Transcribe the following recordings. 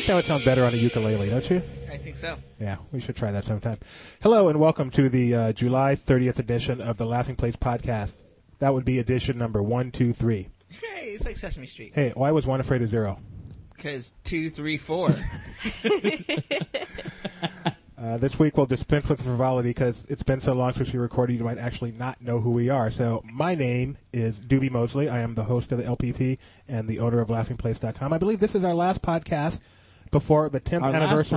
think that would sound better on a ukulele, don't you? I think so. Yeah, we should try that sometime. Hello and welcome to the July 30th edition of the Laughing Place podcast. That would be edition number 123. Hey, it's like Sesame Street. Hey, why was 1 afraid of 0? Because 2, 3, 4. This week we'll dispense with frivolity because it's been so long since we recorded you might actually not know who we are. So my name is Doobie Mosley. I am the host of the LPP and the owner of LaughingPlace.com. I believe this is our last podcast before the 10th anniversary.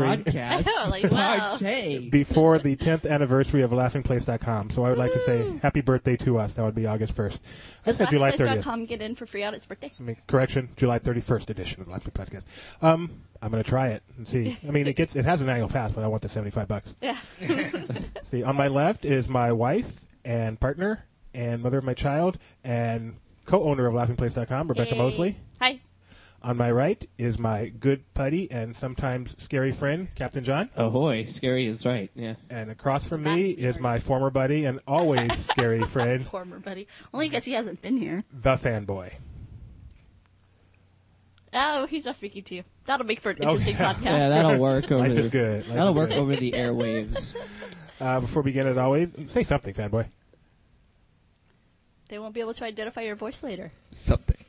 Before the 10th anniversary of LaughingPlace.com. So I would like to say happy birthday to us. That would be August 1st. I said July 30th. LaughingPlace.com get in for free out its birthday? Correction, July 31st edition of the Laughing Podcast. I'm going to try it and see. I mean, it has an annual pass, but I want the $75. Yeah. See, on my left is my wife and partner and mother of my child and co-owner of LaughingPlace.com, Rebecca Mosley. Hi. On my right is my good buddy and sometimes scary friend, Captain John. Ahoy, scary is right, yeah. And across from me is my former buddy and always scary friend. Former buddy. Only because he hasn't been here. The fanboy. Oh, he's not speaking to you. That'll make for an interesting podcast. Yeah, that'll work over Life is good. That'll work over the airwaves. Before we begin, as always, say something, fanboy. They won't be able to identify your voice later. Something.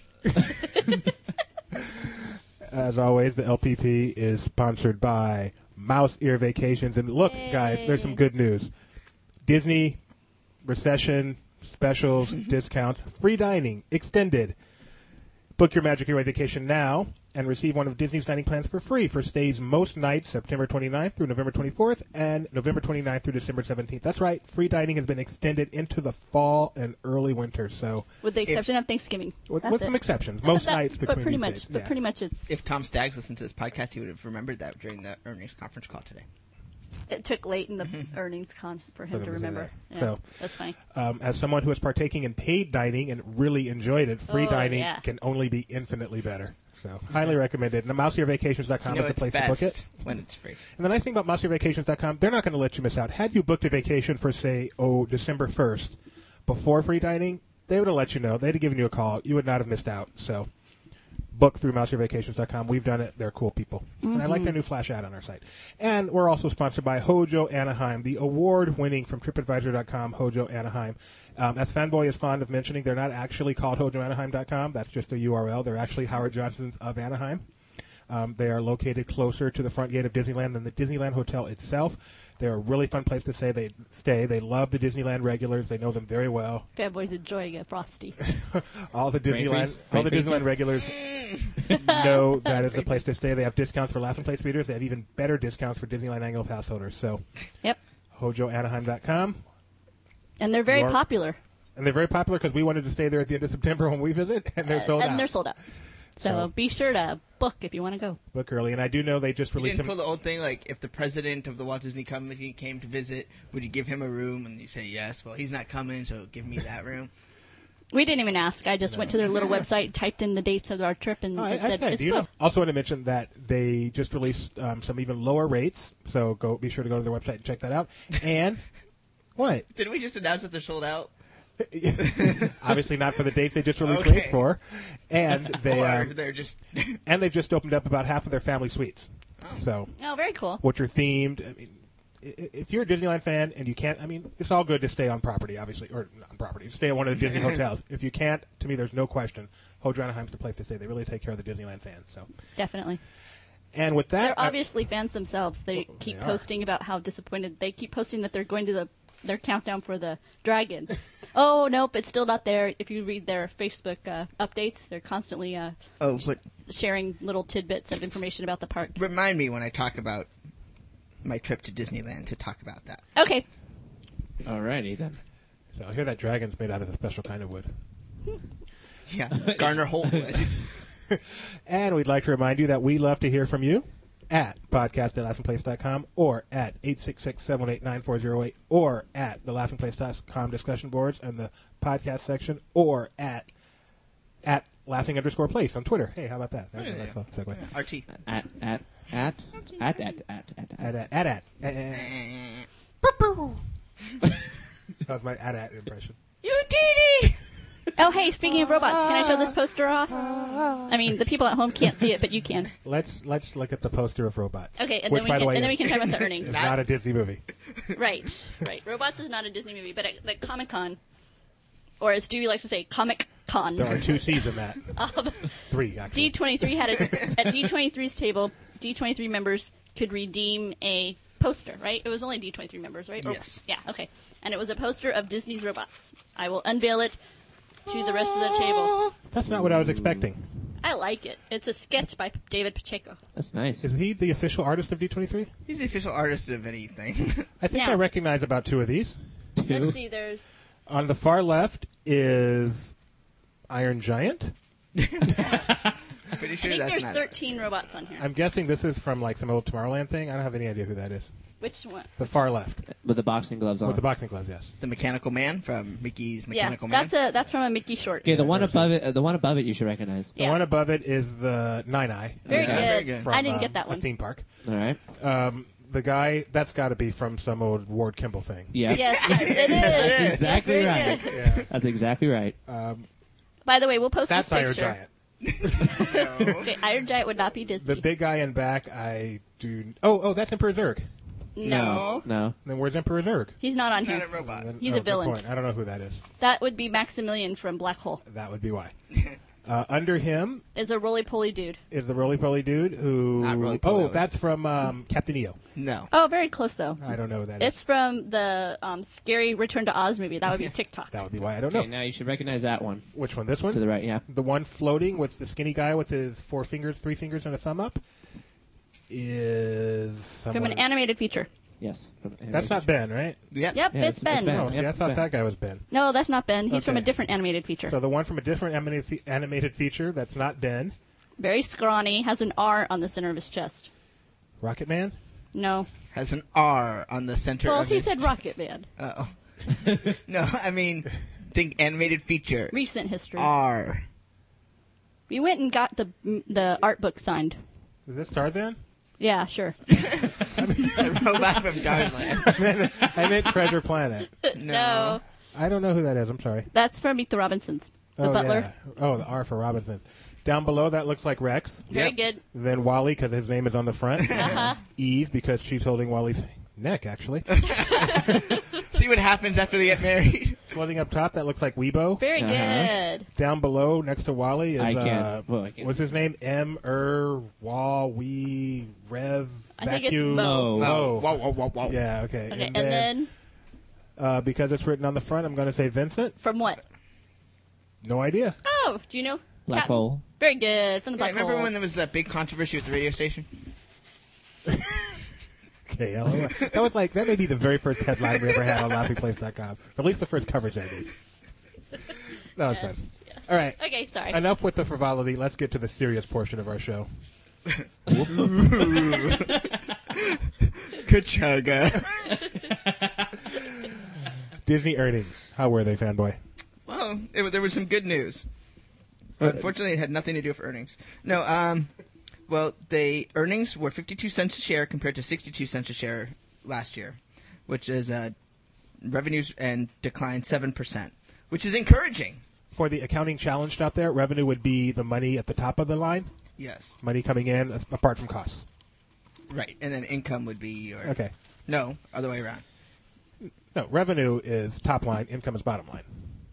As always, the LPP is sponsored by Mouse Ear Vacations. And look, guys, there's some good news. Disney, recession, specials, discounts, free dining, extended. Book your Magic Your Way vacation now and receive one of Disney's dining plans for free for stays most nights, September 29th through November 24th and November 29th through December 17th. That's right. Free dining has been extended into the fall and early winter. So, with the exception of Thanksgiving. With some exceptions. Most nights between but pretty these much, days. But pretty much it's... If Tom Staggs listened to this podcast, he would have remembered that during the earnings conference call today. It took late in the earnings con for him to remember. Yeah, so, that's fine. As someone who is partaking in paid dining and really enjoyed it, free dining can only be infinitely better. So, highly recommended. And MouseEarVacations.com is the place to book it. When it's free. And the nice thing about MouseEarVacations.com, they're not going to let you miss out. Had you booked a vacation for, say, December 1st before free dining, they would have let you know. They'd have given you a call. You would not have missed out. So, book through MouseEarVacations.com. We've done it. They're cool people. Mm-hmm. And I like their new flash ad on our site. And we're also sponsored by Hojo Anaheim, the award-winning from TripAdvisor.com, Hojo Anaheim. As Fanboy is fond of mentioning, they're not actually called HojoAnaheim.com. That's just a URL. They're actually Howard Johnson's of Anaheim. They are located closer to the front gate of Disneyland than the Disneyland Hotel itself. They're a really fun place to stay. They love the Disneyland regulars. They know them very well. Fanboy's enjoying a Frosty. all the Disneyland regulars know that is the place to stay. They have discounts for Laughing Place readers. They have even better discounts for Disneyland annual pass holders. So, yep. HojoAnaheim.com. And they're very popular. And they're very popular because we wanted to stay there at the end of September when we visit, and they're sold out. And they're sold out. So be sure to book if you want to go. Book early. And I do know they just released You didn't pull the old thing, like, if the president of the Walt Disney Company came to visit, would you give him a room? And you say yes. Well, he's not coming, so give me that room. We didn't even ask. I just went to their little website, typed in the dates of our trip, and it said it's booked. Also want to mention that they just released some even lower rates, so be sure to go to their website and check that out. And what? Didn't we just announce that they're sold out? Obviously not for the dates they just released rates for, and they're just and they've just opened up about half of their family suites. So very cool. Which are themed. I mean, if you're a Disneyland fan and you can't, I mean, it's all good to stay on property, obviously, or not on property. Stay at one of the Disney hotels. If you can't, to me, there's no question. Hojo Anaheim's the place to stay. They really take care of the Disneyland fans. So definitely. And with that, they're obviously fans themselves. They keep posting about how disappointed. They keep posting that they're going to their countdown for the dragons. Oh, nope, it's still not there. If you read their Facebook updates, they're constantly sharing little tidbits of information about the park. Remind me when I talk about my trip to Disneyland to talk about that. Okay. Alrighty, then. So I hear that dragon's made out of a special kind of wood. Yeah, Garner Holt wood. And we'd like to remind you that we love to hear from you. At podcast@laughingplace.com or at 866-718-9408 or at the laughingplace.com discussion boards and the podcast section or at laughing_place on Twitter. Hey, how about that? That was a nice segue. RT. At. That was my at impression. You did it! Oh, hey, speaking of robots, can I show this poster off? I mean, the people at home can't see it, but you can. Let's look at the poster of Robot. Okay, and Which, then by the way, we can talk about the It's earnings. not a Disney movie. Right. Robots is not a Disney movie, but at Comic-Con, or as Dewey likes to say, Comic-Con. There are 2 C's in that. 3, actually. D23 had at D23's table, D23 members could redeem a poster, right? It was only D23 members, right? Yes. Yeah, okay. And it was a poster of Disney's robots. I will unveil it to the rest of the table. That's not what I was expecting. I like it. It's a sketch by David Pacheco. That's nice. Is he the official artist of D23? He's the official artist of anything. I think Now- I recognize about 2 of these. Let's see, there's... On the far left is Iron Giant. Pretty I sure think that's there's not 13 robots on here. I'm guessing this is from like some old Tomorrowland thing. I don't have any idea who that is. Which one? The far left. With the boxing gloves on. With the boxing gloves, yes. the Mechanical Man from Mickey's Yeah, Mechanical Man. that's from a Mickey short. Okay, the one above it. The one above it, you should recognize. The Yeah. one above it is the Nine Eye. Very Okay. good. Very good. From, I didn't get that a one. theme park. All right. The guy, that's got to be from some old Ward Kimball thing. Yeah. Yes, it is. That's exactly Very right. good. Yeah. That's exactly right. By the way, we'll post That's this Iron picture. Giant. Okay, Iron Giant would not be Disney. The big guy in back, I do. Oh, that's Emperor Zurg. No. No. Then where's Emperor Zurg? He's not on Not here. a robot. Then- He's a good villain. point. I don't know who that is. That would be Maximilian from Black Hole. That would be why. Under him Is a roly-poly dude. is the roly-poly dude who... Not roly-poly. Oh, that's from Captain EO. No. Oh, very close though. I don't know who that is. It's from the scary Return to Oz movie. That would be TikTok. That would be why I don't Okay, know. now you should recognize that one Which one? This to the one? right. Yeah. The one floating with the skinny guy with his 4 fingers, 3 fingers, and a thumb up is... From someone- an animated feature. Yes. That's not Ben, right? Yep. Yep, Yeah, it's Ben. it's Ben. Oh, see, I Yep, thought Ben. that guy was Ben. No, that's not Ben. He's from a Okay. different animated feature. So the one from a different animated feature, that's not Ben. Very scrawny, has an R on the center of his chest. Rocket Man? No. Has an R on the center Well, of he his... said Rocket Man. Oh. No, I mean, think animated feature. Recent history. R. We went and got the art book signed. Is this Tarzan? Yeah, sure. A robot from Tarzan. I meant Treasure Planet. No. I don't know who that is. I'm sorry. That's from Meet the Robinsons. The butler. Yeah. Oh, the R for Robinson. Down below, that looks like Rex. Very Yep. good. Then Wally, because his name is on the front. Uh-huh. Eve, because she's holding Wally's neck, actually. See what happens after they get married. Floating up top, that looks like Weebo. Very Uh-huh. good. Down below, next to Wally, is I can't. Well, I can't. what's his name? Wee Rev I think it's Vacuum. Mo. Mo. Whoa, whoa, whoa, whoa. Yeah, okay. Okay, and then because it's written on the front, I'm going to say Vincent. from what? No idea. Oh, do you know? Black Captain? hole. Very good. From the Yeah, Black remember Hole. when there was that big controversy with the radio station? Okay, that may be the very first headline we ever had on LaughingPlace.com. Or at least the first coverage I did. That was fun. Yes. All right. Okay, sorry. Enough with the frivolity. Let's get to the serious portion of our show. Kachaga. Disney earnings. How were they, fanboy? Well, there was some good news. Unfortunately, it had nothing to do with earnings. No, well, earnings were 52 cents a share compared to 62 cents a share last year, which is revenues and declined 7%, which is encouraging. For the accounting challenged out there, revenue would be the money at the top of the line, Yes, money coming in apart from costs. right. And then income would be your... Okay. No, other way around. No, revenue is top line, income is bottom line.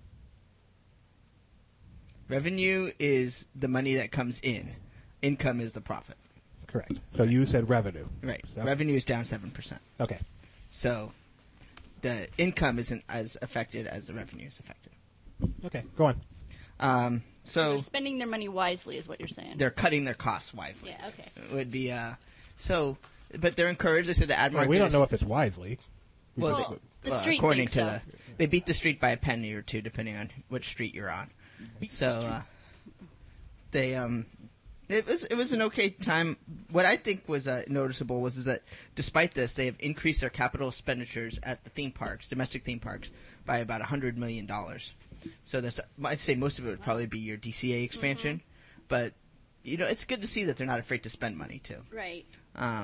Revenue is the money that comes in. Income is the profit. Correct. So you said revenue. Right. So- Revenue is down 7%. Okay. So the income isn't as affected as the revenue is affected. Okay, go on. So They're spending their money wisely, is what you're saying. they're cutting their costs wisely. Yeah, okay. It would be but they're encouraged. They said the ad Well, market. we don't is- know if it's wisely. Well, the street according thinks to so. they beat the street by a penny or two, depending on which street you're on. So they it was an okay time. What I think was noticeable was that despite this, they have increased their capital expenditures at the theme parks, domestic theme parks, by about $100 million. So that's, I'd say most of it would probably be your DCA expansion, but it's good to see that they're not afraid to spend money too. Right.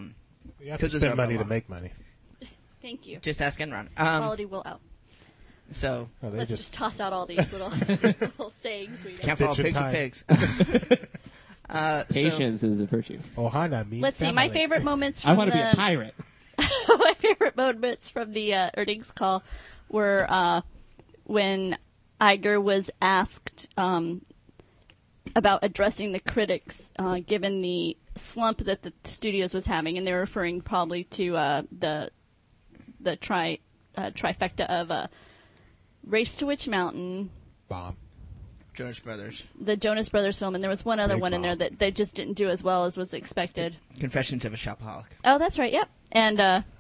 You have to 'Cause those spend are money a to lot. make money. Thank you. Just ask Enron. Quality will out. So Let's just toss out all these little sayings we can't know. follow pigs time. with pigs. Patience is a virtue. Ohana means Let's see. family. My favorite moments. I From want to be a the- pirate. my favorite moments from the earnings call were when Iger was asked about addressing the critics, given the slump that the studios was having, and they were referring probably to the trifecta of Race to Witch Mountain, Bomb. Jonas Brothers. the Jonas Brothers film, and there was one other Big one in there bomb. that they just didn't do as well as was expected. Confessions of a Shopaholic. Oh, that's right. Yep. And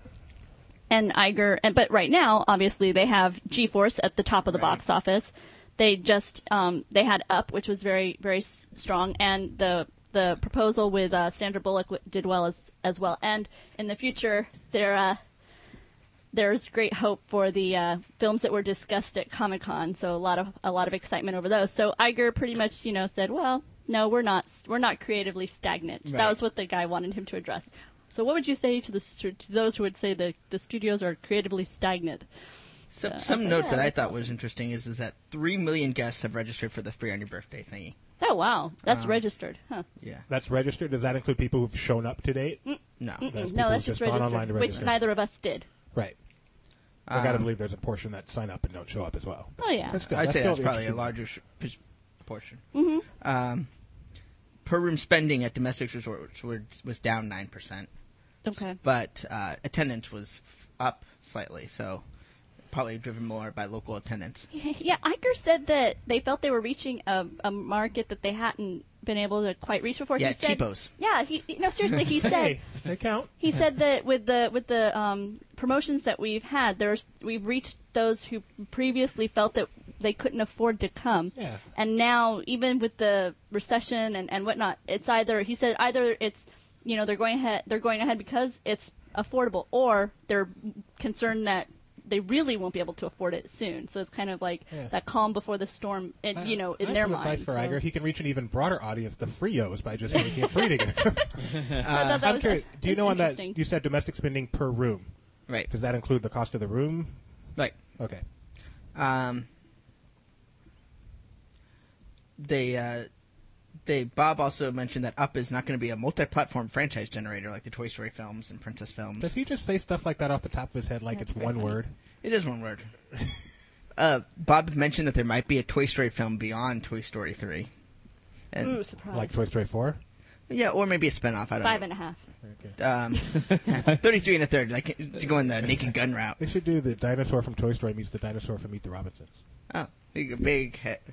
Iger, but right now, obviously, they have G-Force at the top of the Right. box office. They just they had Up, which was very very strong, and the proposal with Sandra Bullock did well as well. And in the future, there's great hope for the films that were discussed at Comic-Con. So a lot of excitement over those. So Iger pretty much said, well, no, we're not creatively stagnant. Right. That was what the guy wanted him to address. So what would you say to those who would say the studios are creatively stagnant? Some notes yeah, that I that's thought awesome. was interesting is that 3 million guests have registered for the Free on Your Birthday thingy. Oh wow, that's registered, huh? Yeah. That's registered. Does that include people who've shown up to date? No. That's No, people that's who've just gone registered, online to which register. neither of us did. Right. I got to believe there's a portion that sign up and don't show up as well. Oh yeah. But still, I'd say still that's probably a interesting. larger portion. Mm-hmm. Per room spending at domestic resorts was down 9%, Okay. but attendance was up slightly, so probably driven more by local attendance. Yeah, Iger said that they felt they were reaching a market that they hadn't been able to quite reach before. Yeah, he said, cheapos. Yeah, seriously, he said. Hey, they count. He said that with the promotions that we've had, we've reached those who previously felt that they couldn't afford to come. Yeah. And now, even with the recession and whatnot, it's either it's they're going ahead because it's affordable, or they're concerned that they really won't be able to afford it soon. So it's kind of like that calm before the storm, in their Nice mind. for So- Iger. He can reach an even broader audience, the Frios, by just making it free to get them. I thought that I'm was- curious. Do you that's know on that? interesting. You said domestic spending per room. Right. Does that include the cost of the room? Right. Okay. Bob also mentioned that Up is not going to be a multi-platform franchise generator like the Toy Story films and Princess films. Does he just say stuff like that off the top of his head like That's it's very one funny. word? It is one word. Bob mentioned that there might be a Toy Story film beyond Toy Story 3. And, Ooh, surprise. Like Toy Story 4? yeah, or maybe a spinoff. I don't know. 5.5. 33 and a third, like to go in the Naked Gun route. They should do the dinosaur from Toy Story meets the dinosaur from Meet the Robinsons. Oh, big hit.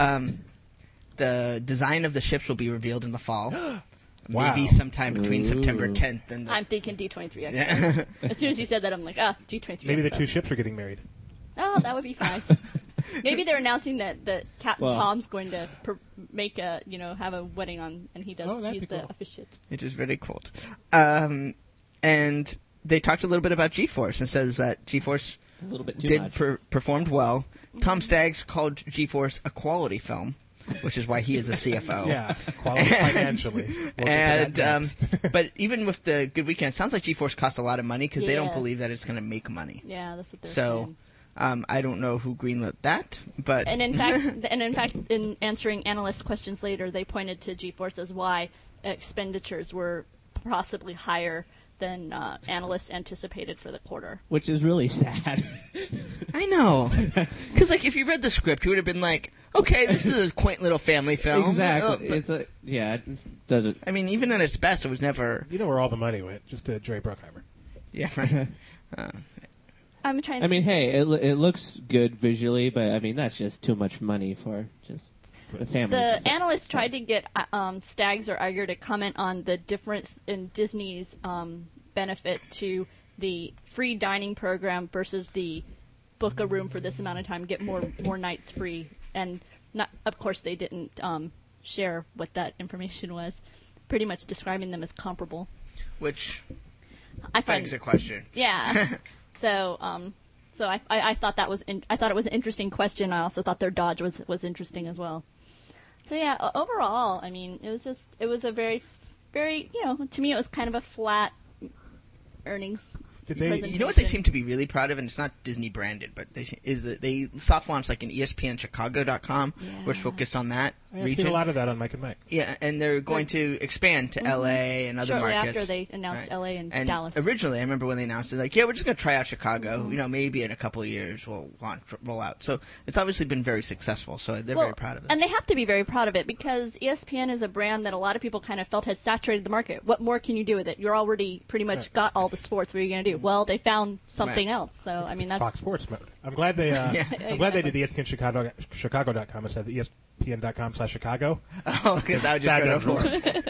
The design of the ships will be revealed in the fall. Wow. Maybe sometime between Ooh. September 10th and the... I'm thinking D23. Actually. Yeah. As soon as you said that, I'm like, D23. Maybe the so. two ships are getting married. Oh, that would be nice. Maybe they're announcing that Captain Well- Tom's going to make have a wedding on, and he does. Oh, that'd he's be the cool. officiant. It is very cool. And they talked a little bit about G-Force and says that G-Force A little bit too did much. performed well. Tom Staggs called G-Force a quality film, which is why he is a CFO. Yeah, quality financially. We'll get to that And next. but even with the good weekend, it sounds like G-Force cost a lot of money because they don't Yes. believe that it's going to make money. Yeah, that's what they're So saying. I don't know who greenlit that, but And in fact, in answering analyst questions later, they pointed to GeForce as why expenditures were possibly higher than analysts anticipated for the quarter. Which is really sad. I know because like if you read the script, you would have been like, okay, this is a quaint little family film. Exactly. But, It doesn't. I mean, even at its best, it was never. You know where all the money went? Just to Jerry Bruckheimer. Yeah. Right. I'm trying. I mean, hey, it looks good visually, but I mean that's just too much money for just a family. The analysts tried to get Staggs or Iger to comment on the difference in Disney's benefit to the free dining program versus the book a room for this amount of time, get more nights free, and not. Of course, they didn't share what that information was. Pretty much describing them as comparable. Which I find, begs a question. yeah. So I thought that was I thought it was an interesting question. I also thought their dodge was interesting as well. So yeah, overall, I mean, it was a very, very, to me it was kind of a flat earnings Did they? presentation. You know what they seem to be really proud of, and it's not Disney branded, but is that they soft launched like an ESPNChicago.com, which focused on that I've region. seen a lot of that on Mike and Mike. Yeah, and they're going to expand to LA and other Shortly markets. after they announced Right. LA and And Dallas. originally, I remember when they announced it, like, yeah, we're just going to try out Chicago. You know, maybe in a couple of years we'll roll out. So it's obviously been very successful. So they're very proud of it. And they have to be very proud of it because ESPN is a brand that a lot of people kind of felt has saturated the market. What more can you do with it? You're already pretty much got all the sports. What are you going to do? Well, they found something else. So I mean, that's Fox Sports mode. I'm glad they. I'm glad they did ESPNChicago.com instead of ESPN.com/Chicago. Oh, because I would just go for it.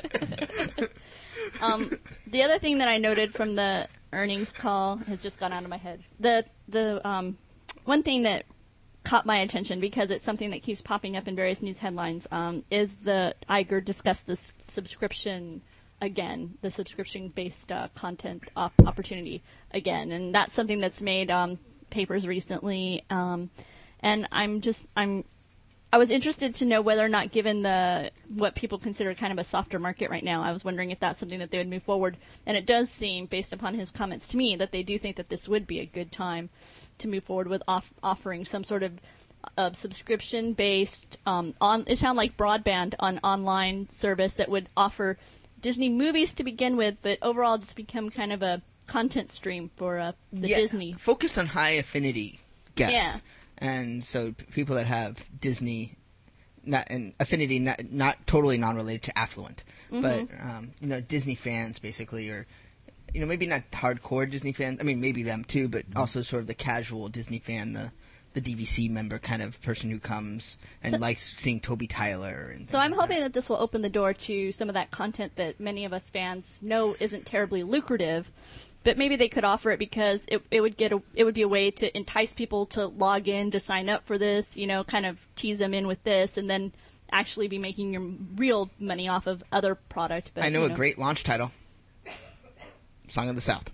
The other thing that I noted from the earnings call has just gone out of my head. The one thing that caught my attention because it's something that keeps popping up in various news headlines is the Iger discussed this subscription again, the subscription-based content opportunity again, and that's something that's made papers recently. And I was interested to know whether or not, given what people consider kind of a softer market right now, I was wondering if that's something that they would move forward. And it does seem, based upon his comments to me, that they do think that this would be a good time to move forward with offering some sort of subscription-based, it sounded like broadband on online service that would offer Disney movies to begin with, but overall just become kind of a content stream for the Disney. Focused on high affinity guests. Yeah. And so people that have Disney, not totally non-related to affluent, but Disney fans basically, or maybe not hardcore Disney fans. I mean, maybe them too, but also sort of the casual Disney fan, the DVC member kind of person who comes and likes seeing Toby Tyler. And so I'm hoping that this will open the door to some of that content that many of us fans know isn't terribly lucrative. But maybe they could offer it because it would be a way to entice people to log in to sign up for this, kind of tease them in with this, and then actually be making your real money off of other product. But, I know a great launch title: Song of the South.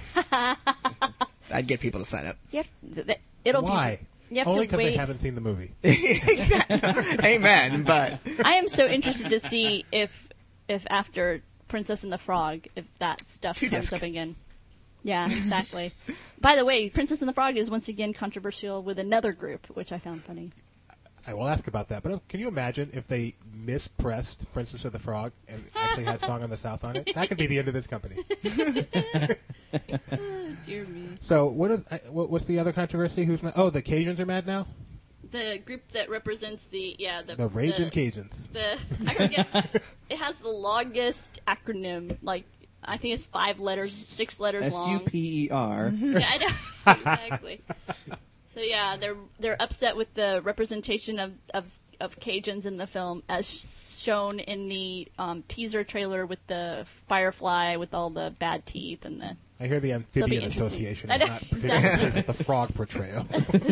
I'd get people to sign up. Yep, Why? You have Only to because wait. they haven't seen the movie. Amen. But I am so interested to see if after Princess and the Frog, if that stuff comes up again. Yeah, exactly. By the way, Princess and the Frog is once again controversial with another group, which I found funny. I will ask about that, but can you imagine if they mispressed Princess of the Frog and actually had Song of the South on it? That could be the end of this company. Dear me. So what's the other controversy? Who's mad? Oh, the Cajuns are mad now? The group that represents the Raging Cajuns. I forget. It has the longest acronym, I think it's 5 letters, 6 letters long. SUPER. Yeah, I know. Exactly. So yeah, they're upset with the representation of Cajuns in the film as shown in the teaser trailer with the firefly with all the bad teeth and the. I hear the Amphibian Association is not particularly with the frog portrayal.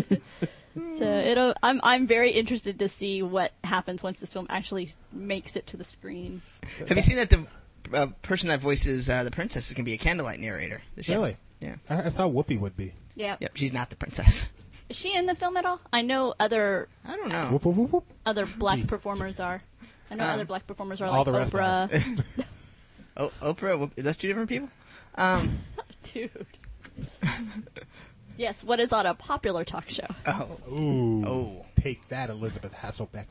So I'm very interested to see what happens once this film actually makes it to the screen. have you seen that the person that voices the princess is going to be a candlelight narrator this year? Really? Yeah. I thought Whoopi would be. Yeah. Yep, she's not the princess. Is she in the film at all? I know other I don't know. Whoop, whoop, whoop, whoop. black performers are. I know other black performers are all like the rest Oprah. Oprah, that's two different people? Dude. Yes, what is on a popular talk show? Ooh. Oh. Take that, Elizabeth Hasselbeck.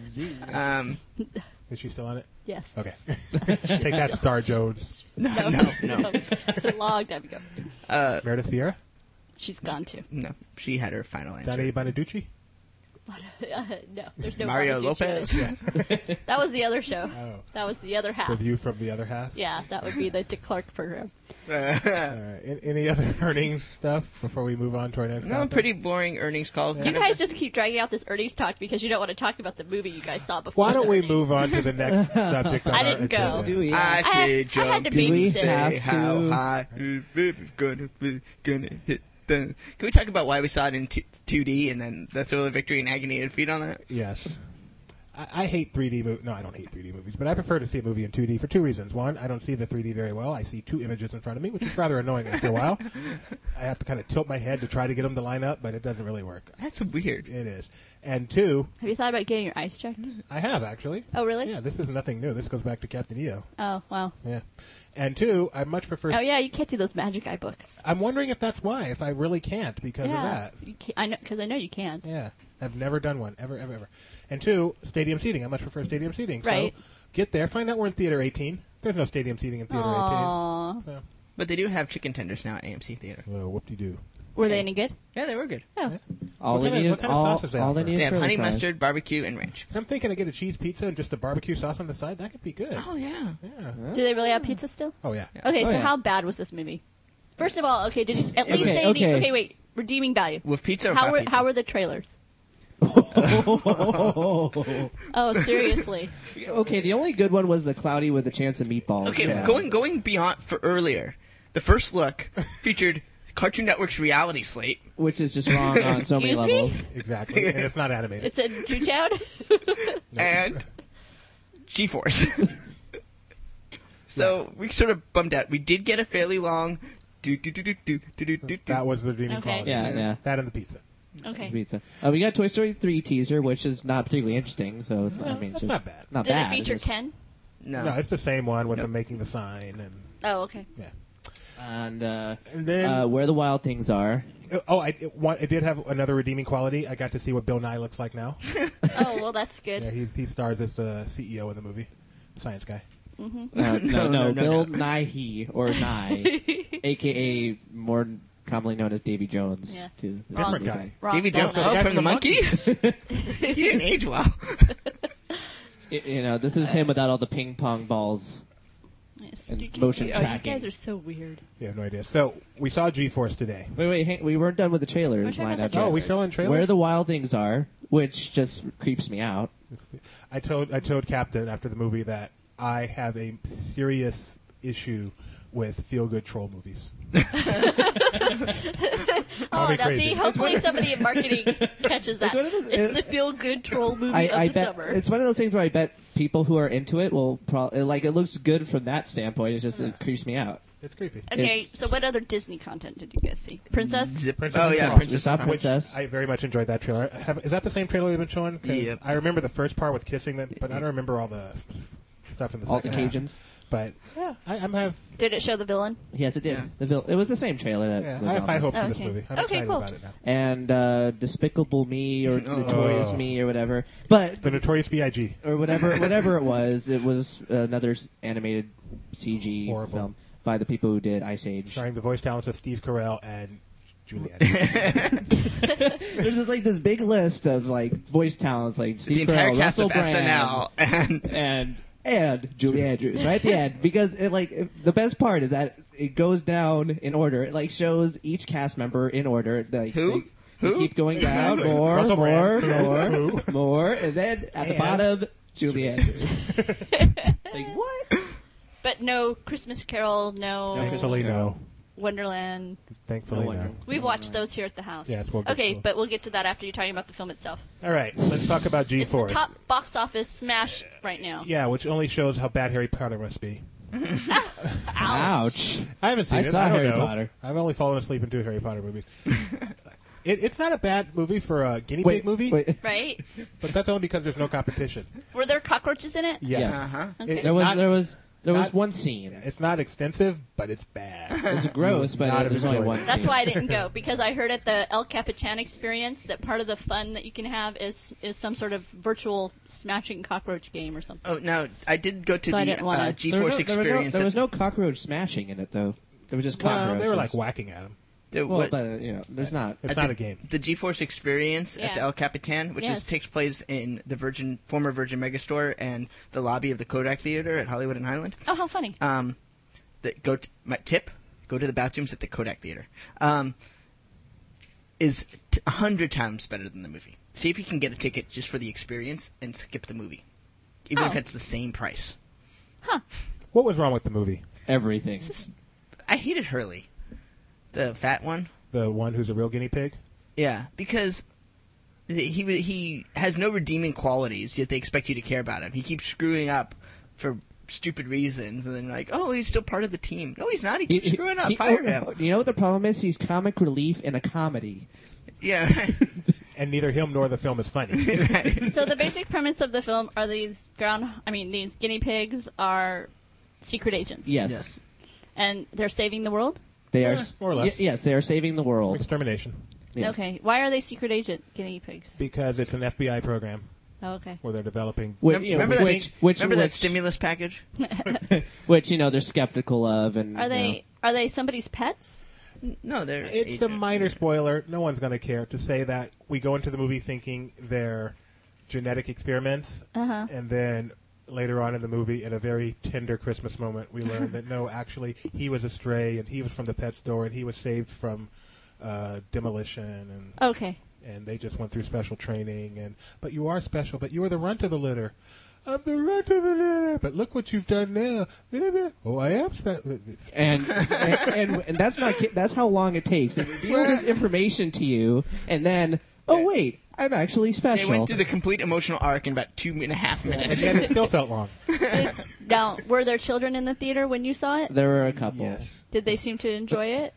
Is she still on it? Yes. Okay. Take that, Star Jones. No. A long time ago. Meredith Vieira? She's gone too. No, she had her final answer. Danny Bonaducci? No, there's no Mario Bonaducci in it. Lopez? That was the other show. Oh. That was the other half. The View from the Other Half? Yeah, that would be the Dick Clark program. Any other earnings stuff before we move on to our next No, topic? pretty boring earnings call. You guys just keep dragging out this earnings talk because you don't want to talk about the movie you guys saw before. Why don't the we earnings. move on to the next subject on I our didn't go. agenda? Do we? I say I had jump, to Do we babysit. have say how to? high baby's gonna hit the... Can we talk about why we saw it in 2D and then the thrill of victory and agony and defeat on that? Yes. I hate 3D movies. No, I don't hate 3D movies, but I prefer to see a movie in 2D for two reasons. One, I don't see the 3D very well. I see two images in front of me, which is rather annoying after a while. I have to kind of tilt my head to try to get them to line up, but it doesn't really work. That's weird. It is. And two, Have you thought about getting your eyes checked? I have, actually. Oh, really? Yeah, this is nothing new. This goes back to Captain EO. Oh, wow. Yeah. And two, I much prefer... Oh, yeah, you can't do those magic eye books. I'm wondering if that's why, if I really can't because of Yeah, that. I know, because I know you can. Yeah. I've never done one, ever, ever, ever. And two, stadium seating. I much prefer stadium seating. Right. So get there, find out we're in Theater 18. There's no stadium seating in Theater Aww. 18. So, But they do have chicken tenders now at AMC Theater. well, whoop-de-doo. Were they any good? Yeah, they were good. Oh. All What they kind of- need, what kind of all, sauces they all they offer? need They is have honey curly fries. mustard, barbecue, and ranch. I'm thinking I get a cheese pizza and just a barbecue sauce on the side. That could be good. Oh, yeah. Yeah. Do they really have pizza still? Oh, yeah. Okay, Oh, so yeah. how bad was this movie? First of all, okay, did you at least Okay, say okay. okay, wait, redeeming value. With pizza or How without were pizza? how were the trailers? Oh, seriously. Okay, the only good one was the cloudy with a chance of meatballs. Okay, Yeah. going beyond for earlier, the first look featured Cartoon Network's reality slate. Which is just wrong on so many Excuse me? levels. Exactly. And it's not animated. It's a Juchow? And G-Force. So we sort of bummed out. We did get a fairly long That was the redeeming Okay. quality. Yeah, yeah. That and the pizza. Okay. Pizza. We got Toy Story 3 teaser, which is not particularly interesting, so it's, I mean, That's it's not bad. not Did bad. it feature it's just- Ken? No. No, it's the same one with Nope. them making the sign and Oh, okay. yeah. And then Where the Wild Things Are. oh, I did have another redeeming quality. I got to see what Bill Nye looks like now. Oh, well, that's good. Yeah, he stars as the CEO in the movie, science guy. No, Bill no. Nighy, or Nye, a.k.a. more commonly known as Davy Jones. Yeah. To the Wrong. Different guy. Wrong. Davy Jones the guy from the Monkeys? He didn't age well. You know, this is him without all the ping pong balls. Yes. And You- motion oh, tracking. You guys are so weird. You have no idea. So we saw G-Force today. Wait, we weren't done with the trailers. We're talking lined about up the yet. Oh, we still in trailer? Where the Wild Things Are, which just creeps me out. I told Captain after the movie that I have a serious issue with feel-good troll movies. Oh, me now crazy. see, hopefully somebody in marketing catches that. It's one of those- It's the feel-good troll movie I of the bet summer. it's one of those things where I bet people who are into it will probably like. It looks good from that standpoint. It just it creeps me out. It's creepy. Okay, it's- so what other Disney content did you guys see? Princess? Princess Oh, yeah, and Princess Saw and the Frog. Princess. I very much enjoyed that trailer. Is that the same trailer we've been showing? 'Cause Yep. I remember the first part with kissing them, but I don't remember all the stuff in the All the second half. Cajuns. But yeah, I'm have Did it show the villain? Yes, it did. Yeah. It was the same trailer that yeah, was I have on high there. hopes for this Okay. movie. I'm Okay, excited cool. about it now. And Despicable Me or Notorious Me or whatever. But The Notorious B.I.G. or whatever it was another animated CG Horrible. film by the people who did Ice Age. starring the voice talents of Steve Carell and Juliet. There's just like this big list of like voice talents like The Steve entire Carell, cast Russell of Brand, SNL and Julie Andrews right at the end, because the best part is that it goes down in order. It like shows each cast member in order. Like, Who? They Who? keep going down more, Russell more, Brand. more, and then at the And- bottom, Julie Andrews. Like what? But no Christmas Carol, no, Thankfully, no. Wonderland. Thankfully, No no. wonder. We've watched those here at the house. Yes, we'll get okay, to it. but we'll get to that after you're talking about the film itself. All right, let's talk about It's the G-Force. top box office smash right now. Yeah, which only shows how bad Harry Potter must be. Ouch! I haven't seen I it. saw I don't Harry know. Potter. I've only fallen asleep in 2 Harry Potter movies. It's not a bad movie for a guinea pig movie, Wait. Right? but that's only because there's no competition. Were there cockroaches in it? Yes. Yes. Uh-huh. Okay. There was Not- there was not- one scene. It's not extensive, but it's bad. It's gross, but Not there's only enjoyable. one scene. That's why I didn't go, because I heard at the El Capitan experience that part of the fun that you can have is some sort of virtual smashing cockroach game or something. Oh, no, I did go to So I didn't wanna- the G-Force experience. There was no cockroach smashing in it, though. There was just Well, cockroaches. they were like whacking at him. Well, but there's not. It's At not the- a game. The G-Force experience at the Yeah. El Capitan, which Yes. takes place in the former Virgin Megastore and the lobby of the Kodak Theater at Hollywood and Highland. Oh, how funny. My tip: go to the bathrooms at the Kodak Theater. Is 100 times better than the movie. See if you can get a ticket just for the experience and skip the movie, even if Oh. it's the same price. What was wrong with the movie? Everything. I hated Hurley, the fat one. The one who's a real guinea pig? Yeah, because he has no redeeming qualities, yet they expect you to care about him. He keeps screwing up for stupid reasons, and then like, oh, he's still part of the team. No, he's not. He keeps screwing up. Fire him. You know what the problem is? He's comic relief in a comedy. Yeah. Right. And neither him nor the film is funny. Right. So the basic premise of the film are these these guinea pigs are secret agents. Yes. And they're saving the world? They are more or less. Yes, they are saving the world. Extermination. Yes. Okay. Why are they secret agent guinea pigs? Because it's an FBI program Oh, okay. where they're developing. Remember that stimulus package? Which they're skeptical of, and Are they somebody's pets? No, they're. It's a minor spoiler. No one's going to care to say that we go into the movie thinking they're genetic experiments, and then later on in the movie, in a very tender Christmas moment, we learn that no, actually, he was a stray, and he was from the pet store, and he was saved from demolition, and Okay. and they just went through special training. But you are special. But you are the runt of the litter. I'm the runt of the litter. But look what you've done now. Oh, I am special. and that's how long it takes. They reveal this information to you, and then wait, I'm actually special. They went through the complete emotional arc in about 2.5 minutes. And it still felt long. Now, were there children in the theater when you saw it? There were a couple. Yes. Did they seem to enjoy it?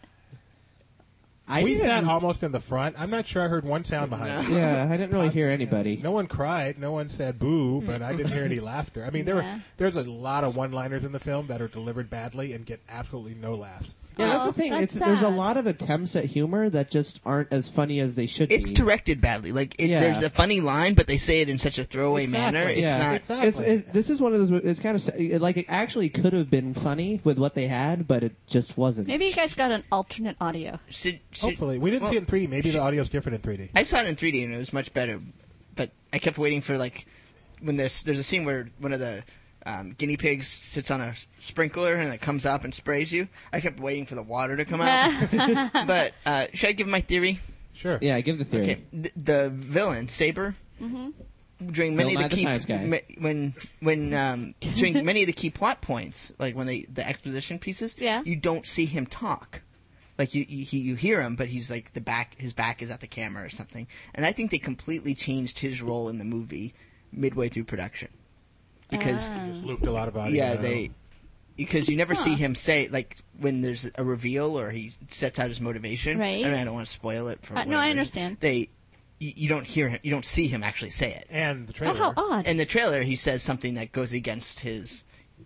We sat almost in the front. I'm not sure I heard one sound behind me. Yeah, I didn't really hear anybody. No one cried. No one said boo, but I didn't hear any laughter. I mean, there's a lot of one-liners in the film that are delivered badly and get absolutely no laughs. Yeah, that's the thing. That's There's a sad. lot of attempts at humor that just aren't as funny as they should It's be. directed badly. Like there's a funny line, but they say it in such a throwaway manner. It's Yeah. not. Exactly. This is one of those. It's kind of like it actually could have been funny with what they had, but it just wasn't. Maybe you guys got an alternate audio. Hopefully. We didn't see it in 3D. Maybe the audio's different in 3D. I saw it in 3D and it was much better, but I kept waiting for like when there's a scene where one of the guinea pigs sits on a sprinkler and it comes up and sprays you. I kept waiting for the water to come out. But should I give my theory? Sure. Yeah, give the theory. Okay, the villain Saber. During many Bill of the Nye key the Science Guy. during many of the key plot points, like when the exposition pieces, Yeah. you don't see him talk. Like you hear him, but he's like his back is at the camera or something. And I think they completely changed his role in the movie midway through production because Just looped a lot of audio. because you never see him say like when there's a reveal or he sets out his motivation. Right. I mean, I don't want to spoil it for. No, I whatever. understand. You don't hear him. You don't see him actually say it. And the Oh, trailer. how odd. In the trailer, he says something that goes against his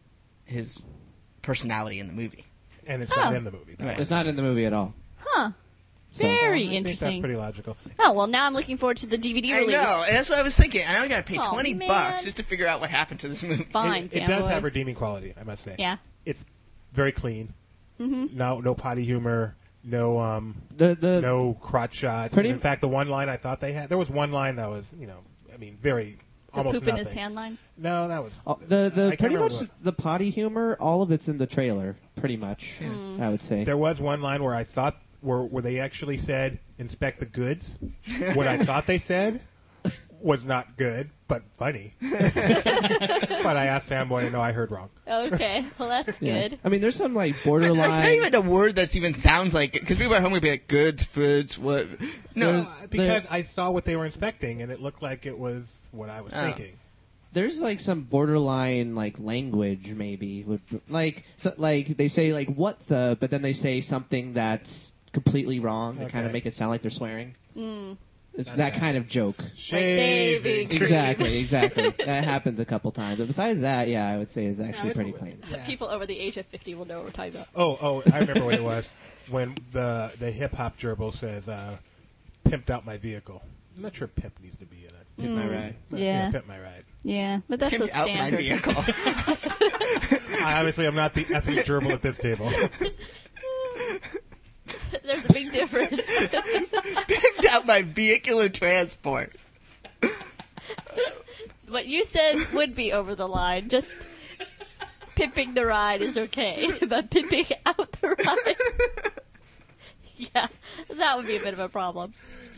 personality in the movie. And it's not in the movie. Right. It's not in the movie at all. Huh. So- Very I think that's interesting. pretty logical. Oh, well, now I'm looking forward to the DVD I release. know, and that's what I was thinking. I know I got to pay Oh, $20 man. just to figure out what happened to this movie. Fine, It does fanboy. have redeeming quality, I must say. Yeah. It's very clean. Mm-hmm. No potty humor. No The no crotch shots. Pretty- And in fact, the one line I thought they had, there was one line that was, very The almost poop nothing. in his hand line. No, that was the I can't pretty remember much what. the potty humor, all of it's in the trailer, pretty much. I would say. There was one line where I thought where they actually said inspect the goods. What I thought they said was not good, but funny. But I asked Fanboy, and no, I heard wrong. Okay, well, that's Yeah. good. I mean, there's some like There's borderline. not even a word that even sounds like it. Because people at home would be like, goods, foods, what? No. Because I saw what they were inspecting, and it looked like it was what I was thinking. There's like some borderline like language maybe like they say like what the, but then they say something that's completely wrong to kind of Okay. make it sound like they're swearing. It's Not that bad. kind of joke. Shaving. Cream. Exactly. That happens a couple times. But besides that, yeah, I would say is actually pretty clean. People over the age of 50 will know what we're talking about. Oh, I remember what it was. When the hip hop gerbil says, pimped out my vehicle. I'm not sure pimp needs to be in it. Pimp my ride. Yeah. Pimp my ride. Yeah, but that's so Pimped out my standard. vehicle. Obviously, I'm not the ethnic gerbil at this table. There's a big difference. Pimped out my vehicular transport. What you said would be over the line. Just pimping the ride is okay, but pimping out the ride, yeah, that would be a bit of a problem.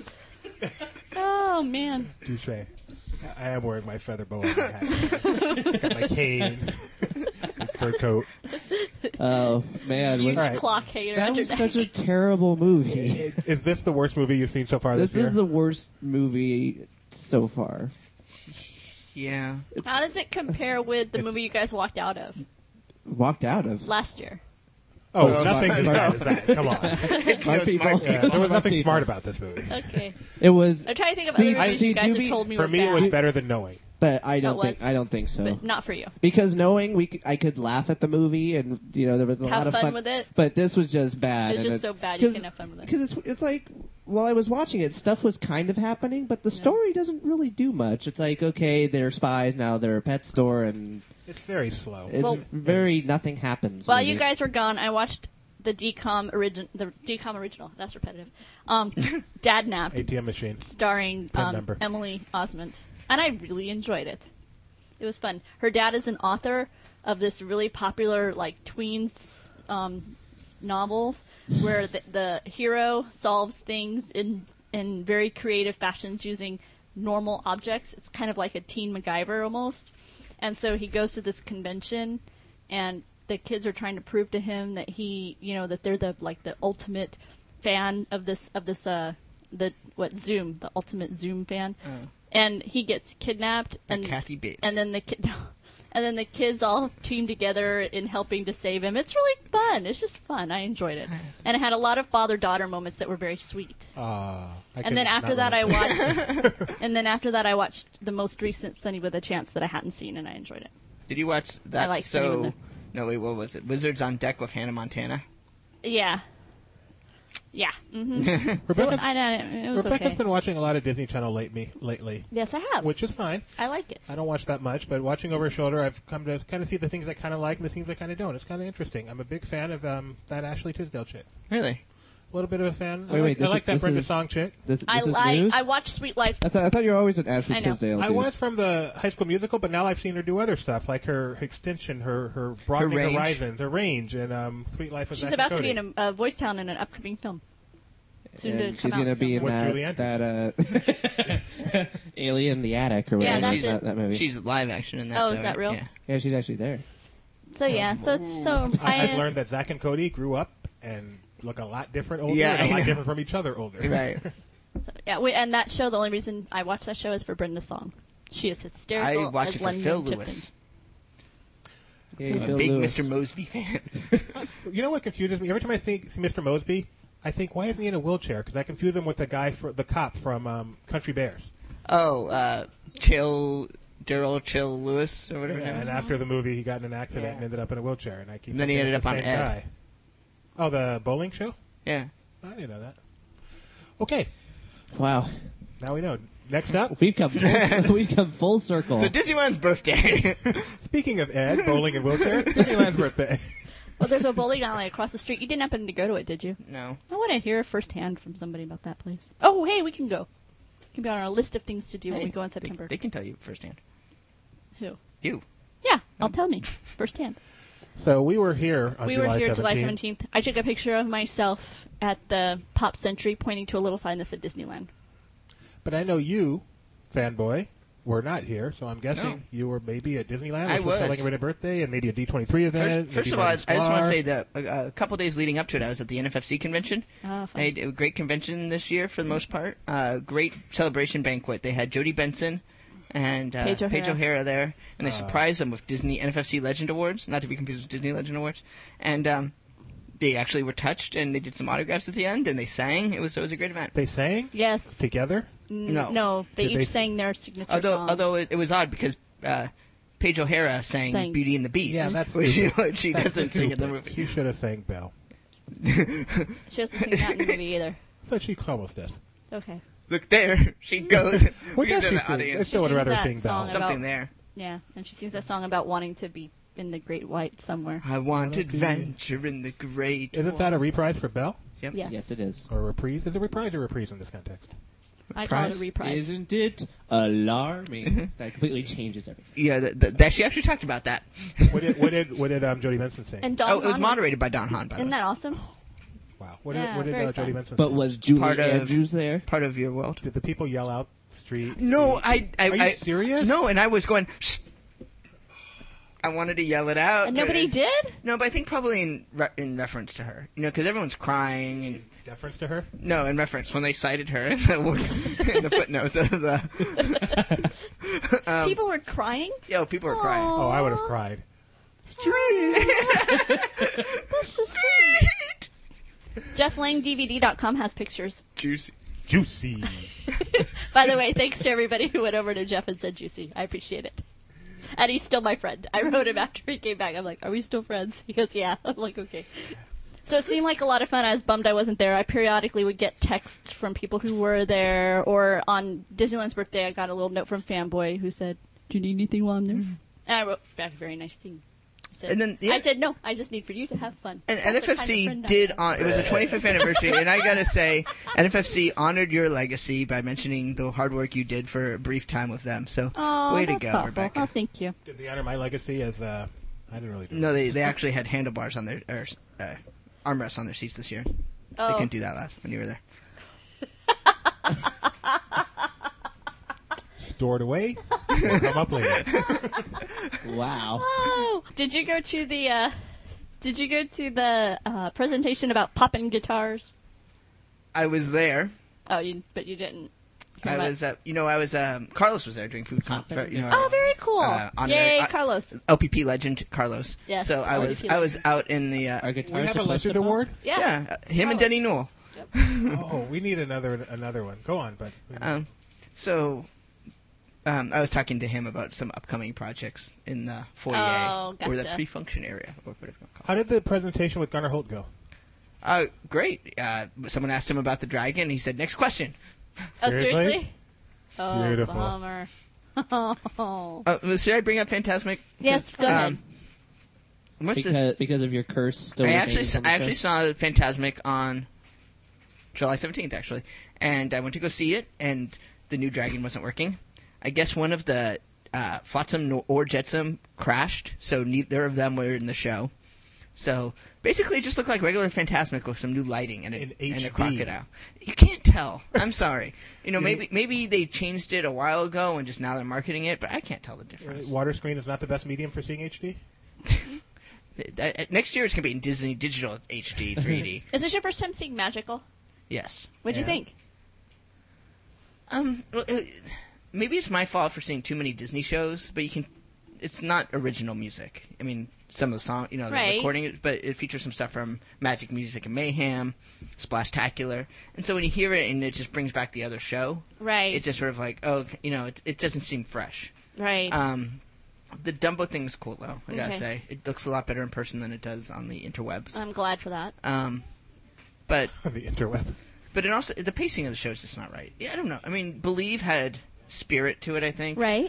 Oh man. Touche. I am wearing my feather boa in my hat. Got my cane. fur coat. Oh man, Huge All right. clock hanger that under was that. such a terrible movie. Is this the worst movie you've seen so far this This year? is the worst movie so far. Yeah. How does it compare with the movie you guys walked out of Walked out of. last year? Oh, Well, nothing smart- as bad as that. Come on. It's My no people. smart Yeah, people. there was nothing people. smart about this movie. Okay. It was, I'm trying to think of See, other movies see, you guys have Doobie- told me For were me, it bad, was better than Knowing. but I don't That think was- I don't think so. but not for you. Because knowing I could laugh at the movie and there was a Have lot of fun fun with it? But this was just bad. It's and just so bad you can't have fun with it. Because it's like while I was watching it, stuff was kind of happening, but the story doesn't really do much. It's like okay, they're spies now. They're a pet store, and It's very slow. it's Well- very nothing happens. While movie. you guys were gone, I watched the DCOM original. That's repetitive. Dad Napped, ATM machine. starring Pen number. Emily Osment, and I really enjoyed it. It was fun. Her dad is an author of this really popular like tweens novels where the hero solves things in very creative fashions using normal objects. It's kind of like a teen MacGyver almost. And so he goes to this convention, and the kids are trying to prove to him that that they're the ultimate fan of this Zoom, the ultimate Zoom fan. Oh. And he gets kidnapped, and Kathy Bates. and then the kids all team together in helping to save him. It's really fun. It's just fun. I enjoyed it, and it had a lot of father-daughter moments that were very sweet. And then after that, I watched the most recent Sunny with a Chance that I hadn't seen, and I enjoyed it. Did you watch that? I like Sunny with the- No, wait, what was it? Wizards on Deck with Hannah Montana? Yeah. Mm-hmm. Rebecca's It was okay. been watching a lot of Disney Channel lately, Yes, I have. which is fine. I like it. I don't watch that much, but watching over her shoulder, I've come to kind of see the things I kind of like and the things I kind of don't. It's kind of interesting. I'm a big fan of that Ashley Tisdale chick. Really? A little bit of a fan. Wait, I like that this Brenda is- Song chick. This is I news. watched Sweet Life. I thought you were always an Ashley I know. Tisdale. I dude. was from the High School Musical, but now I've seen her do other stuff, like her extension, her broadening range. horizons, her range, and Sweet Life of She's Zack about and to be Cody. in a voice talent in an upcoming film. Soon to And come she's out gonna be soon. in With Julie that Alien the Attic or Yeah, whatever. that's she's, it. that movie. She's live action in that. Oh, though, is that right? real? Yeah. Yeah, she's actually there. So yeah, I've learned that Zack and Cody grew up and look a lot different older, Yeah, and a I lot know. different from each other older. Right. Yeah, and that show, the only reason I watch that show is for Brenda Song. She is hysterical. I watch as it for London Phil Tipton. Lewis. Yeah, I'm a Phil big Lewis. Mr. Mosby fan. You know what confuses me? Every time I see Mr. Mosby, I think, why isn't he in a wheelchair? Because I confuse him with the cop from Country Bears. Oh, Daryl Chill Lewis or whatever. his name And is. after the movie, he got in an accident Yeah. and ended up in a wheelchair. And I keep And then he thinking ended it's up the on same Ed. guy. Oh, the bowling show? Yeah. I didn't know that. Okay, Wow, now we know. Next up, we've come full circle. So Disneyland's birthday. speaking of Ed, bowling and wheelchair, it's Disneyland's birthday. Well, there's a bowling alley across the street. You didn't happen to go to it, did you? No. I want to hear firsthand from somebody about that place. Oh, hey, we can go. It can be on our list of things to do when we go in September. They can tell you firsthand. Who? You. Yeah, I'll tell me firsthand. So we were here on We July were here 17th. July 17th. I took a picture of myself at the Pop Century pointing to a little sign that said Disneyland. But I know you, fanboy, were not here, so I'm guessing No. you were maybe at Disneyland, I which was was. celebrating a birthday, and maybe a D23 event. First maybe of all, I Rising just want to Star. say that a couple days leading up to it, I was at the NFFC convention. Oh, fun. They had a great convention this year for the most part. Great celebration banquet. They had Jodie Benson and Paige O'Hara. there, and they surprised them with Disney NFFC Legend Awards, not to be confused with Disney Legend Awards. And they actually were touched, and they did some autographs at the end, and they sang. It was a great event. They sang Yes. together. No. No, they Did each they- sang their signature Although songs. it was odd because Paige O'Hara sang Sang. Beauty and the Beast, Yeah, that's which stupid. she That's doesn't sing in the stupid. movie. She should have sang Belle, She doesn't sing that in the movie either. but she almost does. Okay. Look there, she goes. What We does did she an sing? I audience. still would sings rather that sing Belle. song Something about- there. Yeah, and she sings that song about wanting to be in the Great White somewhere. I want adventure in the great. Isn't that a reprise for Belle? Yep. Yes. Yes, it is. Or a reprise? Is it reprise or reprise in this context? I call it a Reprise? reprise. Isn't it alarming? That completely changes everything. Yeah, that she actually talked about that. What did Jodie Benson sing? And Don Oh, it was Hahn moderated by Don Hahn, by the Isn't way. that awesome? Wow. What Yeah, did very Jodie fun. Benson But sing? was Julie Part of- Andrews there? Part of your world. Did the people yell out street? No, I Are you serious? No, and I was going. Shh. I wanted to yell it out. And nobody did? No, but I think probably in reference to her. Because everyone's crying and... Deference to her? No, in reference when they cited her in the footnotes of the... People were crying? Yo, people were crying. Oh, I would have cried. That's just sweet. JeffLangDVD.com has pictures. Juicy. By the way, thanks to everybody who went over to Jeff and said juicy. I appreciate it. And he's still my friend. I wrote him after he came back. I'm like, are we still friends? He goes, yeah. I'm like, okay. So it seemed like a lot of fun. I was bummed I wasn't there. I periodically would get texts from people who were there. Or on Disneyland's birthday, I got a little note from Fanboy who said, do you need anything while I'm there? And I wrote back a very nice thing. I said, no, I just need for you to have fun. And NFFC did it was the 25th anniversary, and I gotta say, NFFC honored your legacy by mentioning the hard work you did for a brief time with them. So, way to go, thoughtful. Rebecca. Oh, thank you. Did they honor my legacy as, I didn't really do No, they actually had handlebars on their, armrests on their seats this year. Oh. They couldn't do that last when you were there. Stored away. Will come up later. Wow. Oh, did you go to the presentation about poppin' guitars? I was there. Oh, but you didn't. I was Carlos was there doing food con. Oh, very cool! Yay, Carlos! LPP legend Carlos. Yes. So I was out in the. We have a legend award. Yeah. Him and Denny Newell. Yep. Oh, we need another one. Go on, bud. I was talking to him about some upcoming projects in the foyer or the pre-function area. How did the presentation with Gunnar Holt go? Great. Someone asked him about the dragon. He said, "Next question." Oh, seriously? Oh, beautiful. Bummer. Should I bring up Fantasmic? Yes, go ahead. Because of your curse still I actually saw Fantasmic on July 17th, actually. And I went to go see it, and the new dragon wasn't working. I guess one of the Flotsam or Jetsam crashed, so neither of them were in the show. So basically, it just looked like regular Fantasmic with some new lighting and a crocodile. You can't tell. I'm sorry. Maybe they changed it a while ago and just now they're marketing it, but I can't tell the difference. Water screen is not the best medium for seeing HD? Next year it's going to be in Disney Digital HD 3D. Is this your first time seeing Magical? Yes. What'd you think? Maybe it's my fault for seeing too many Disney shows, but it's not original music. I mean, some of the songs, the recording, but it features some stuff from Magic Music and Mayhem, Splashtacular, and so when you hear it and it just brings back the other show, right? It's just sort of like, it doesn't seem fresh, right? The Dumbo thing's cool though. I gotta say, it looks a lot better in person than it does on the interwebs. I'm glad for that. But the interweb. But it also the pacing of the show is just not right. Yeah, I don't know. I mean, Believe had spirit to it, I think. Right.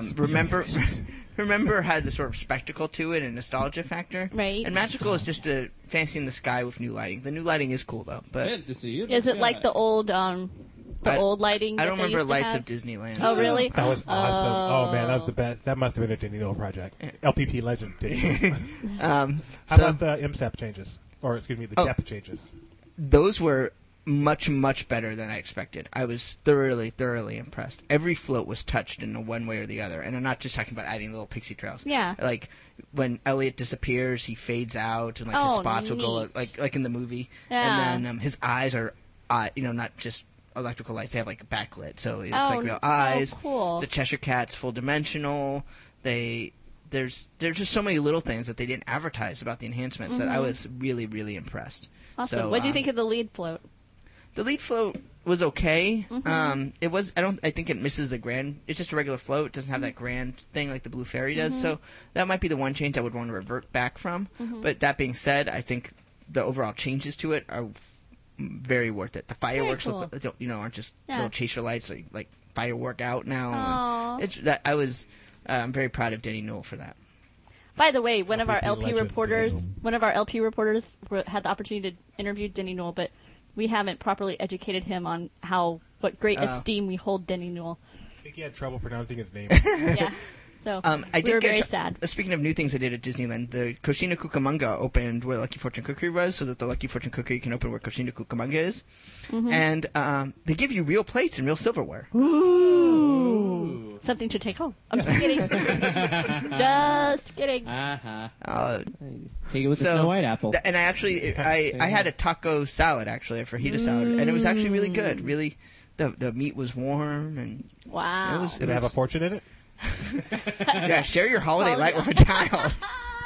Remember had the sort of spectacle to it and nostalgia factor. Right. And Magical is just a fancy in the sky with new lighting. The new lighting is cool though. But good to see you. Is it like the old old lighting? I don't remember used to Lights have? of Disneyland. Oh, really? That was awesome. Oh man, that was the best. That must have been a Denny Newell project. LPP legend. How about the IMSEP changes? Or excuse me, the depth changes. Those were much, much better than I expected. I was thoroughly, thoroughly impressed. Every float was touched in one way or the other. And I'm not just talking about adding little pixie trails. Yeah. Like, when Elliot disappears, he fades out, and his spots will go, like in the movie. Yeah. And then his eyes are, not just electrical lights. They have, backlit. So it's like real eyes. Oh, cool. The Cheshire Cat's full dimensional. There's just so many little things that they didn't advertise about the enhancements that I was really, really impressed. Awesome. So, what do you think of the lead float? The lead float was okay. It was. I think it misses the grand. It's just a regular float. It doesn't have that grand thing like the Blue Fairy does. So that might be the one change I would want to revert back from. But that being said, I think the overall changes to it are very worth it. The fireworks, cool. aren't just little chaser lights like firework out now. Aww. I'm very proud of Denny Newell for that. By the way, one of our LP legend, reporters had the opportunity to interview Denny Newell, but we haven't properly educated him on what great esteem we hold Denny Newell. I think he had trouble pronouncing his name. Yeah. So we were very sad. Speaking of new things I did at Disneyland, the Koshina Cucamonga opened where Lucky Fortune Cookery was, so that the Lucky Fortune Cookery can open where Koshina Cucamonga is. And they give you real plates and real silverware. Ooh. something to take home. I'm just kidding. Just kidding. Take it with the Snow White apple. And I actually, I had a taco salad, actually, a fajita salad, and it was actually really good. Really, the meat was warm, and wow. Did it have a fortune in it? Yeah, share your holiday light with a child.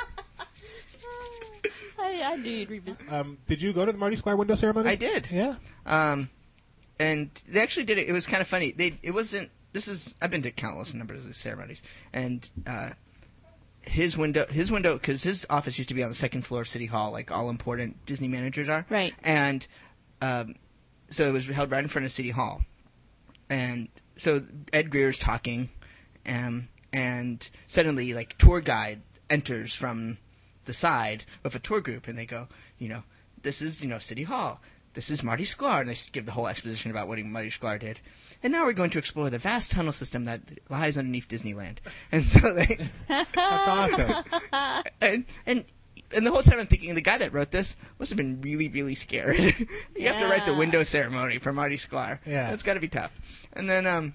I knew you'd revisit. Did you go to the Marty Sklar window ceremony? I did. Yeah. And they actually did it. It was kind of funny. It wasn't. I've been to countless numbers of ceremonies, and his window, because his office used to be on the second floor of City Hall, like all important Disney managers are. Right. And so it was held right in front of City Hall, and so Ed Greer's talking, and suddenly, like, tour guide enters from the side of a tour group, and they go, this is, City Hall. This is Marty Sklar, and they give the whole exposition about what Marty Sklar did. And now we're going to explore the vast tunnel system that lies underneath Disneyland. And so they... That's awesome. And the whole time I'm thinking, the guy that wrote this must have been really, really scared. You have to write the window ceremony for Marty Sklar. Yeah. That's got to be tough. And then,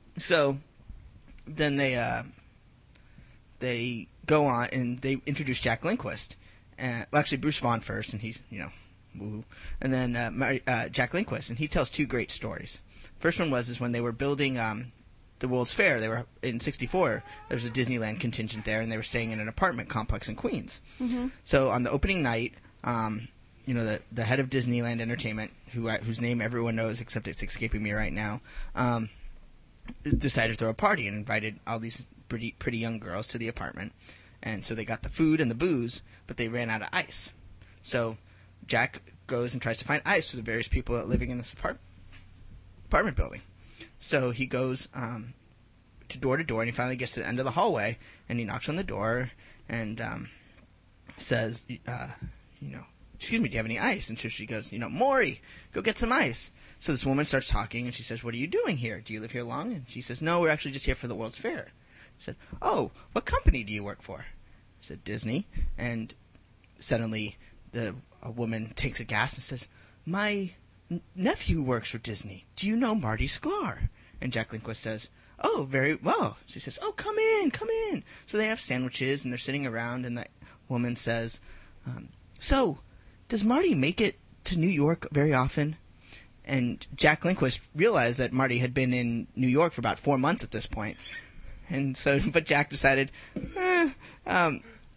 they go on, and they introduce Jack Lindquist. Actually, Bruce Vaughan first, and he's, woo. And then Jack Lindquist, and he tells two great stories. First one was when they were building the World's Fair. They were in '64. There was a Disneyland contingent there, and they were staying in an apartment complex in Queens. Mm-hmm. So on the opening night, the head of Disneyland Entertainment, whose name everyone knows except it's escaping me right now, decided to throw a party and invited all these pretty young girls to the apartment. And so they got the food and the booze, but they ran out of ice. So Jack goes and tries to find ice for the various people living in this apartment building. So he goes to door, and he finally gets to the end of the hallway, and he knocks on the door and says, excuse me, do you have any ice? And so she goes, Maury, go get some ice. So this woman starts talking, and she says, what are you doing here? Do you live here long? And she says, no, we're actually just here for the World's Fair. He said, oh, what company do you work for? He said, Disney. And suddenly a woman takes a gasp and says, my nephew works for Disney. Do you know Marty Sklar? And Jack Lindquist says, oh, very well. She says, oh, come in. So they have sandwiches, and they're sitting around, and the woman says, so, does Marty make it to New York very often? And Jack Lindquist realized that Marty had been in New York for about 4 months at this point. And so, but Jack decided, no,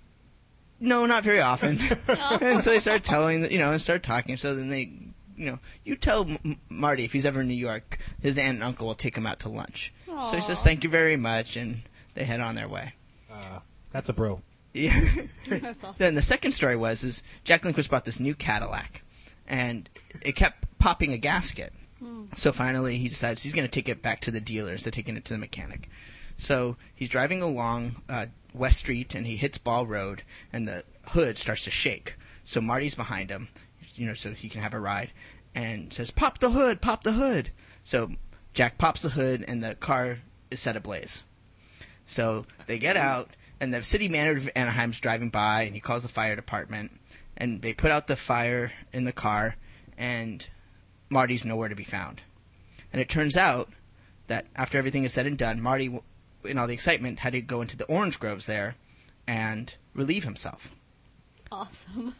not very often. And so they started telling, and started talking. So then they, you tell Marty if he's ever in New York, his aunt and uncle will take him out to lunch. Aww. So he says, thank you very much, and they head on their way. That's a bro. Yeah. That's awesome. Then the second story was Jack Lindquist bought this new Cadillac, and it kept popping a gasket. So finally he decides he's going to take it back to the dealers. They're taking it to the mechanic. So he's driving along West Street, and he hits Ball Road, and the hood starts to shake. So Marty's behind him, so he can have a ride, and says, pop the hood, pop the hood. So Jack pops the hood, and the car is set ablaze. So they get out, and the city manager of Anaheim's driving by, and he calls the fire department, and they put out the fire in the car, and Marty's nowhere to be found. And it turns out that after everything is said and done, Marty, in all the excitement, had to go into the orange groves there and relieve himself. Awesome.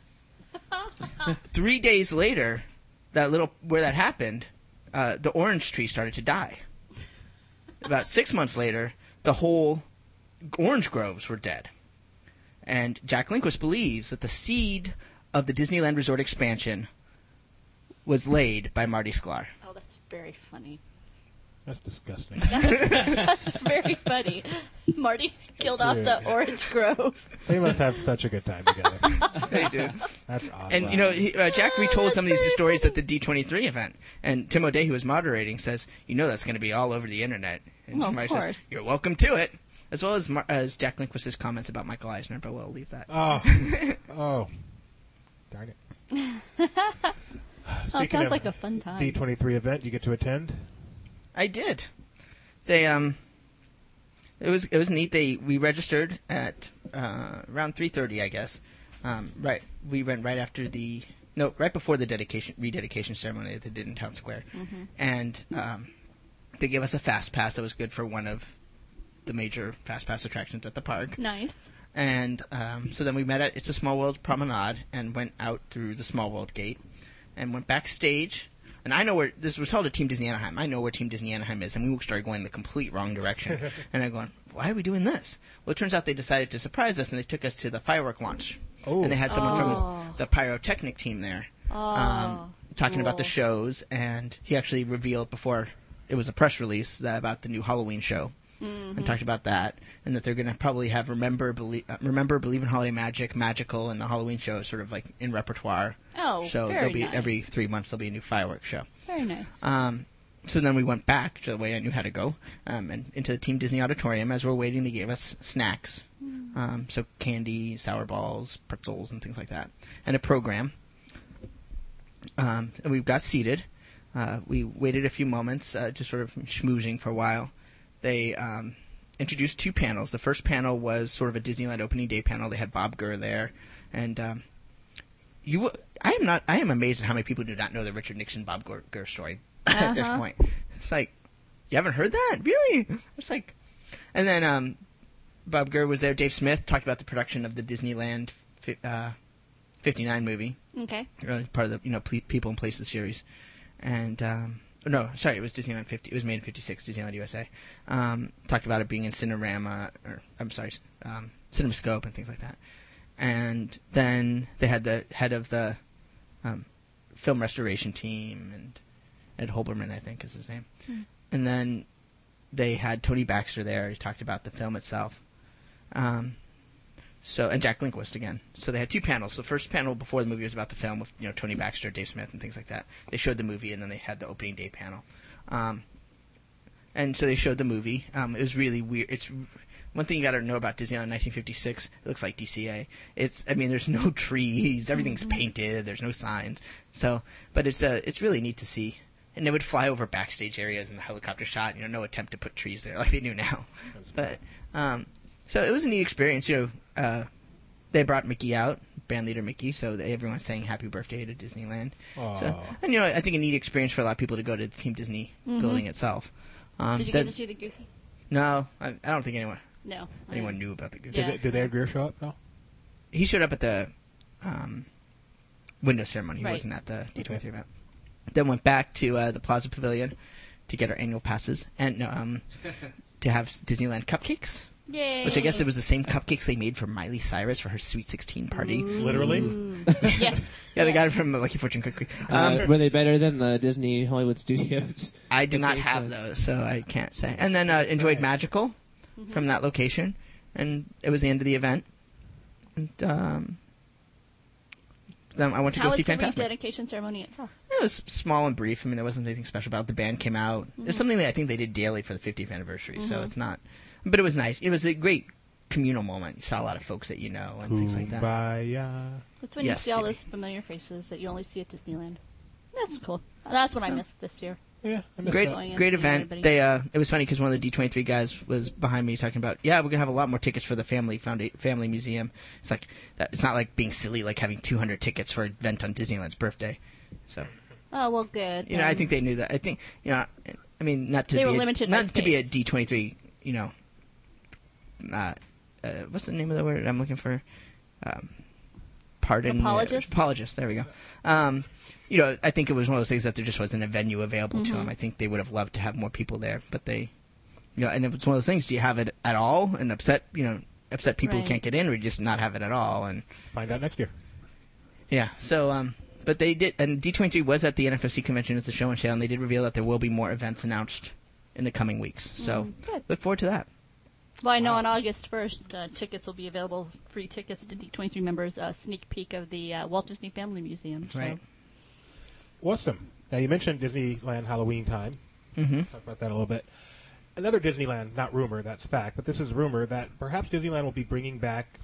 3 days later, where that happened, the orange tree started to die. About 6 months later, the whole orange groves were dead. And Jack Lindquist believes that the seed of the Disneyland Resort expansion was laid by Marty Sklar. Oh, that's very funny. That's disgusting. That's very funny. Marty killed off the orange grove. They must have such a good time together. They do. That's awesome. And, Jack retold some of these stories at the D23 event. And Tim O'Day, who was moderating, says, that's going to be all over the internet. And Marty says, you're welcome to it. As well as Jack Lindquist's comments about Michael Eisner, but we'll leave that. Oh. Darn it. Sounds like a fun time. D23 event you get to attend? I did. They it was neat. We registered at around 3:30, I guess. Right, we went right before the rededication ceremony that they did in Town Square, and they gave us a fast pass that was good for one of the major fast pass attractions at the park. Nice. And so then we met at It's a Small World Promenade and went out through the Small World gate and went backstage. And I know where this was held at Team Disney Anaheim. I know where Team Disney Anaheim is, and we started going the complete wrong direction. And I'm going, why are we doing this? Well, it turns out they decided to surprise us, and they took us to the firework launch. Oh. And they had someone from the pyrotechnic team there talking about the cool. shows, and he actually revealed before it was a press release about the new Halloween show. And talked about that, and that they're going to probably have Remember, Believe in Holiday Magic, Magical, and the Halloween show sort of like in repertoire. Oh, So very there'll be nice. every 3 months there'll be a new fireworks show. Very nice. So then we went back to the way I knew how to go, and into the Team Disney Auditorium. As we're waiting, they gave us snacks, so candy, sour balls, pretzels, and things like that, and a program. And we got seated. We waited a few moments, just sort of schmoozing for a while. They introduced 2 panels. The first panel was sort of a Disneyland opening day panel. They had Bob Gurr there, and I am amazed at how many people do not know the Richard Nixon Bob Gurr story at this point. It's like, you haven't heard that? Really? It's like, and then Bob Gurr was there. Dave Smith talked about the production of the Disneyland 59 movie. Okay. Part of the People and Places series, and no, sorry, it was Disneyland 50. It was made in 56, Disneyland USA. Talked about it being in Cinerama, CinemaScope and things like that. And then they had the head of the film restoration team, and Ed Holberman, I think is his name. And then they had Tony Baxter there. He talked about the film itself. And Jack Lindquist again. So they had 2 panels. The first panel before the movie was about the film with Tony Baxter, Dave Smith, and things like that. They showed the movie, and then they had the opening day panel. And so they showed the movie. It was really weird. It's one thing you got to know about Disneyland 1956. It looks like DCA. There's no trees. Everything's painted. There's no signs. So, but it's really neat to see. And they would fly over backstage areas in the helicopter shot. No attempt to put trees there like they do now. But so it was a neat experience. They brought Mickey out, band leader Mickey, so everyone sang Happy Birthday to Disneyland. So, and I think a neat experience for a lot of people to go to the Team Disney building itself. Did you get to see the Goofy? No, I don't think anyone knew about the Goofy. Yeah. Did Ed Greer show up? No. He showed up at the window ceremony. He Right. wasn't at the D23 event. Then went back to the Plaza Pavilion to get our annual passes and to have Disneyland cupcakes. Yay. Which I guess it was the same cupcakes they made for Miley Cyrus for her Sweet 16 party. Literally? Yes. Yeah, they got it from the Lucky Fortune Cookery. Were they better than the Disney Hollywood Studios? I do not have those, so I can't say. And then enjoyed Magical from that location, and it was the end of the event. And then I went to How go was see the Fantasmic. rededication ceremony itself? It was small and brief. There wasn't anything special about it. The band came out. It's something that I think they did daily for the 50th anniversary, so it's not. But it was nice. It was a great communal moment. You saw a lot of folks that you know and things like that. Kumbaya. That's when Yes, you see all Stevie. those familiar faces that you only see at Disneyland. That's cool. That's what I missed this year. Yeah, I missed Great, that. Going in, great seeing event. everybody. They it was funny because one of the D23 guys was behind me talking about, we're gonna have a lot more tickets for the family museum. It's like that. It's not like being silly, like having 200 tickets for an event on Disneyland's birthday. So Oh, well, good. I think they knew that. I think not to They be were limited by not to be a space. D23. What's the name of the word I'm looking for? Pardon. Apologist? Apologist. There we go. I think it was one of those things that there just wasn't a venue available to them. I think they would have loved to have more people there, but they, and it's one of those things. Do you have it at all and upset people Right. who can't get in, or just not have it at all? And Find out next year. yeah, so but they did, and D23 was at the NFFC convention as the show and tell, and they did reveal that there will be more events announced in the coming weeks. So good. look forward to that. Well, I know on August 1st, tickets will be available, free tickets to D23 members, a sneak peek of the Walt Disney Family Museum. So. Right. Awesome. Now, you mentioned Disneyland Halloween time. Mm-hmm. Talk about that a little bit. Another Disneyland, not rumor, that's fact, but this is rumor that perhaps Disneyland will be bringing back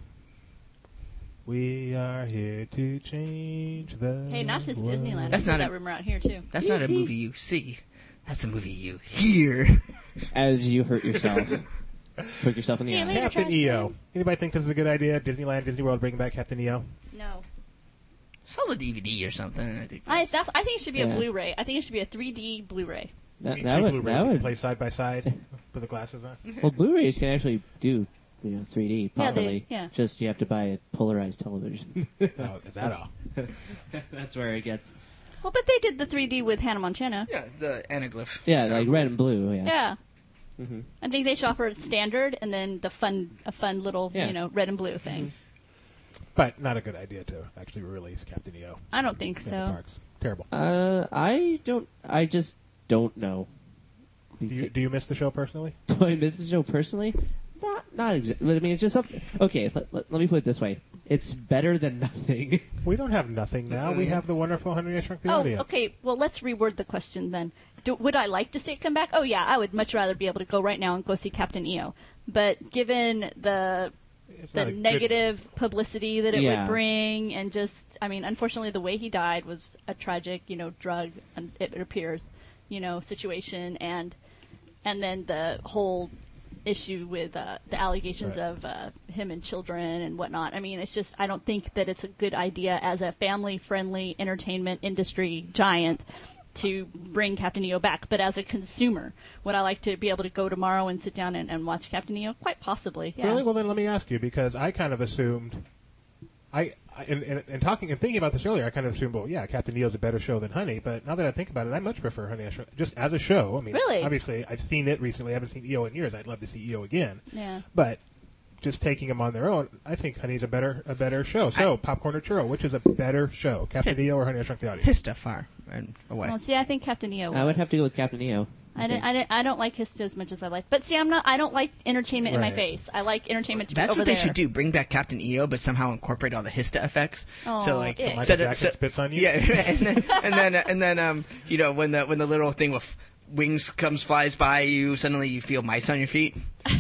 We Are Here to Change the Hey, not just World. Disneyland. That's I not see a- that rumor out here, too. That's not a movie you see. That's a movie you hear. As you hurt yourself. Poke yourself in the See you eye. later. Captain Trash EO. can. Anybody think this is a good idea? Disneyland, Disney World bringing back Captain EO? No. Sell a DVD or something. I think. I think it should be a Yeah. Blu-ray. I think it should be a 3D Blu-ray. You mean two Blu-rays you can play side by side with the glasses on? Well, Blu-rays can actually do 3D, possibly. Yeah. Just you have to buy a polarized television. Oh, is that all? That's where it gets... Well, but they did the 3D with Hannah Montana. Yeah, the anaglyph. Yeah, stuff. like red and blue, yeah. Yeah. Mm-hmm. I think they should offer it standard and then a fun little, red and blue thing. But not a good idea to actually release Captain EO. I don't think in the so. parks. Terrible. I just don't know. Do you miss the show personally? Do I miss the show personally? Not exactly. I mean, it's just something. Okay, let me put it this way. It's better than nothing. We don't have nothing now. We have the wonderful Honey, I Shrunk the Audio. Okay. Well, let's reword the question then. Would I like to see it come back? Oh, yeah. I would much rather be able to go right now and go see Captain EO. But given the negative publicity that it would bring, and just, I mean, unfortunately, the way he died was a tragic, drug, and it appears, situation, and then the whole issue with the allegations of him and children and whatnot. I mean, it's just, I don't think that it's a good idea as a family-friendly entertainment industry giant to bring Captain EO back. But as a consumer, would I like to be able to go tomorrow and sit down and watch Captain EO? Quite possibly, yeah. Really? Well, then let me ask you, because I kind of assumed, in talking and thinking about this earlier, I kind of assumed, well, yeah, Captain EO is a better show than Honey, but now that I think about it, I much prefer Honey, just as a show. I mean, really? Obviously, I've seen it recently. I haven't seen EO in years. I'd love to see EO again. Yeah. But just taking them on their own, I think Honey's a better show. So, Popcorn or Churro, which is a better show, Captain EO or Honey, I Shrunk the Audio? Hista far and away. Well, see, I think Captain EO. I would have to go with Captain EO. I don't like Hista as much as I like. But see, I don't like entertainment in my face. I like entertainment to be That's over what they there. should do. Bring back Captain EO, but somehow incorporate all the Hista effects. Oh, so like, yeah. Michael Jackson spits on you? Yeah, and then when the little thing with wings flies by you, suddenly you feel mice on your feet.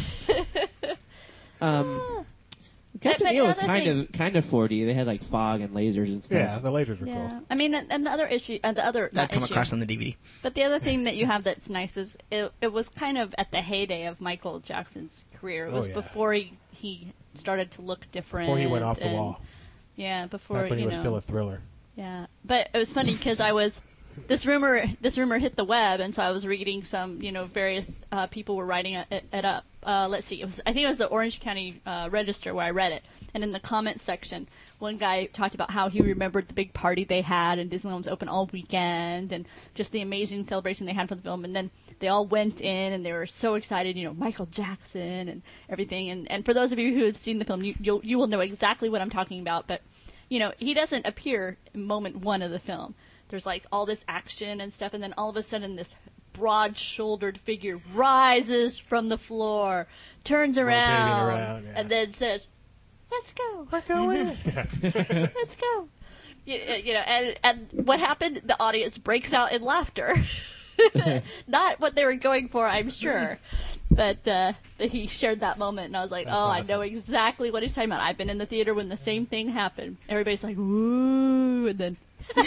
Captain But EO was another kind of 4D. They had like fog and lasers and stuff. Yeah, the lasers were Yeah, cool. I mean, and the other issue, That come across on the DVD. But the other thing that you have that's nice is it was kind of at the heyday of Michael Jackson's career. It was before he started to look different. Before he went off the wall. Yeah, before Back when he was still a thriller. Yeah, but it was funny because this rumor hit the web, and so I was reading some, various people were writing it up. Let's see, I think it was the Orange County Register where I read it, and in the comments section, one guy talked about how he remembered the big party they had, and Disneyland was open all weekend, and just the amazing celebration they had for the film, and then they all went in, and they were so excited, Michael Jackson and everything, and for those of you who have seen the film, you will know exactly what I'm talking about, but, he doesn't appear in moment one of the film. There's like all this action and stuff, and then all of a sudden this broad-shouldered figure rises from the floor, turns around, yeah. and then says, "Let's go. We're going. Let's go." And what happened? The audience breaks out in laughter. Not what they were going for, I'm sure. But he shared that moment, and I was like, That's awesome. I know exactly what he's talking about. I've been in the theater when the same thing happened. Everybody's like, "Woo," and then... So,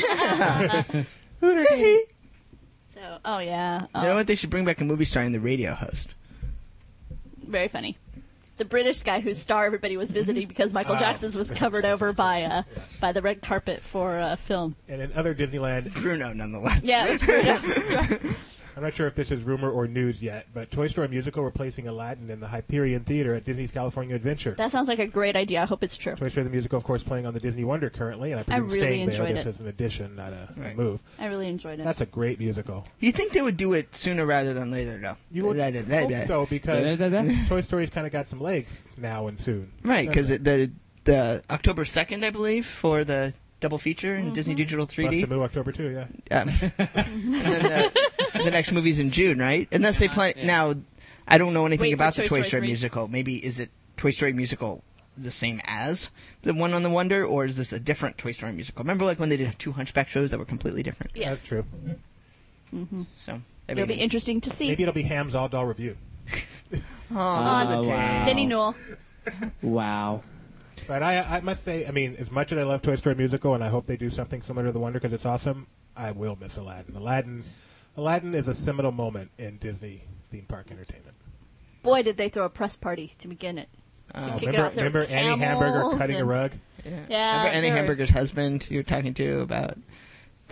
oh yeah. You know what? They should bring back a movie starring the radio host. Very funny. The British guy whose star everybody was visiting because Michael Jackson's was covered over by the red carpet for a film. And in other Disneyland... Bruno, nonetheless. Yeah, it was Bruno. That's right. I'm not sure if this is rumor or news yet, but Toy Story Musical replacing Aladdin in the Hyperion Theater at Disney's California Adventure. That sounds like a great idea. I hope it's true. Toy Story the Musical, of course, playing on the Disney Wonder currently, and I presume really staying there. enjoyed This it. is an addition, not a Right. move. I really enjoyed it. That's a great musical. You'd think they would do it sooner rather than later, though. You would hope so, because Toy Story's kind of got some legs now and soon. Right, because the October 2nd, I believe, for the double feature in Disney Digital 3D. Bust a Move October 2, yeah. And then the next movie's in June, right? Unless they play now. I don't know anything Wait, about for the Toy Toy Story Story 3? musical. Maybe is it Toy Story musical the same as the one on the Wonder, or is this a different Toy Story musical? Remember, like when they did 2 Hunchback shows that were completely different. Yes. That's true. So It'll be interesting to see. Maybe it'll be Ham's All Doll Review. wow. Denny Newell. Wow. But I must say, I mean, as much as I love Toy Story Musical, and I hope they do something similar to The Wonder because it's awesome, I will miss Aladdin. Aladdin is a seminal moment in Disney theme park entertainment. Boy, did they throw a press party to begin it. To kick it off. There were Remember Annie Hamburger camels cutting a and- rug? Yeah, Remember Annie there were- Hamburger's husband you were talking to about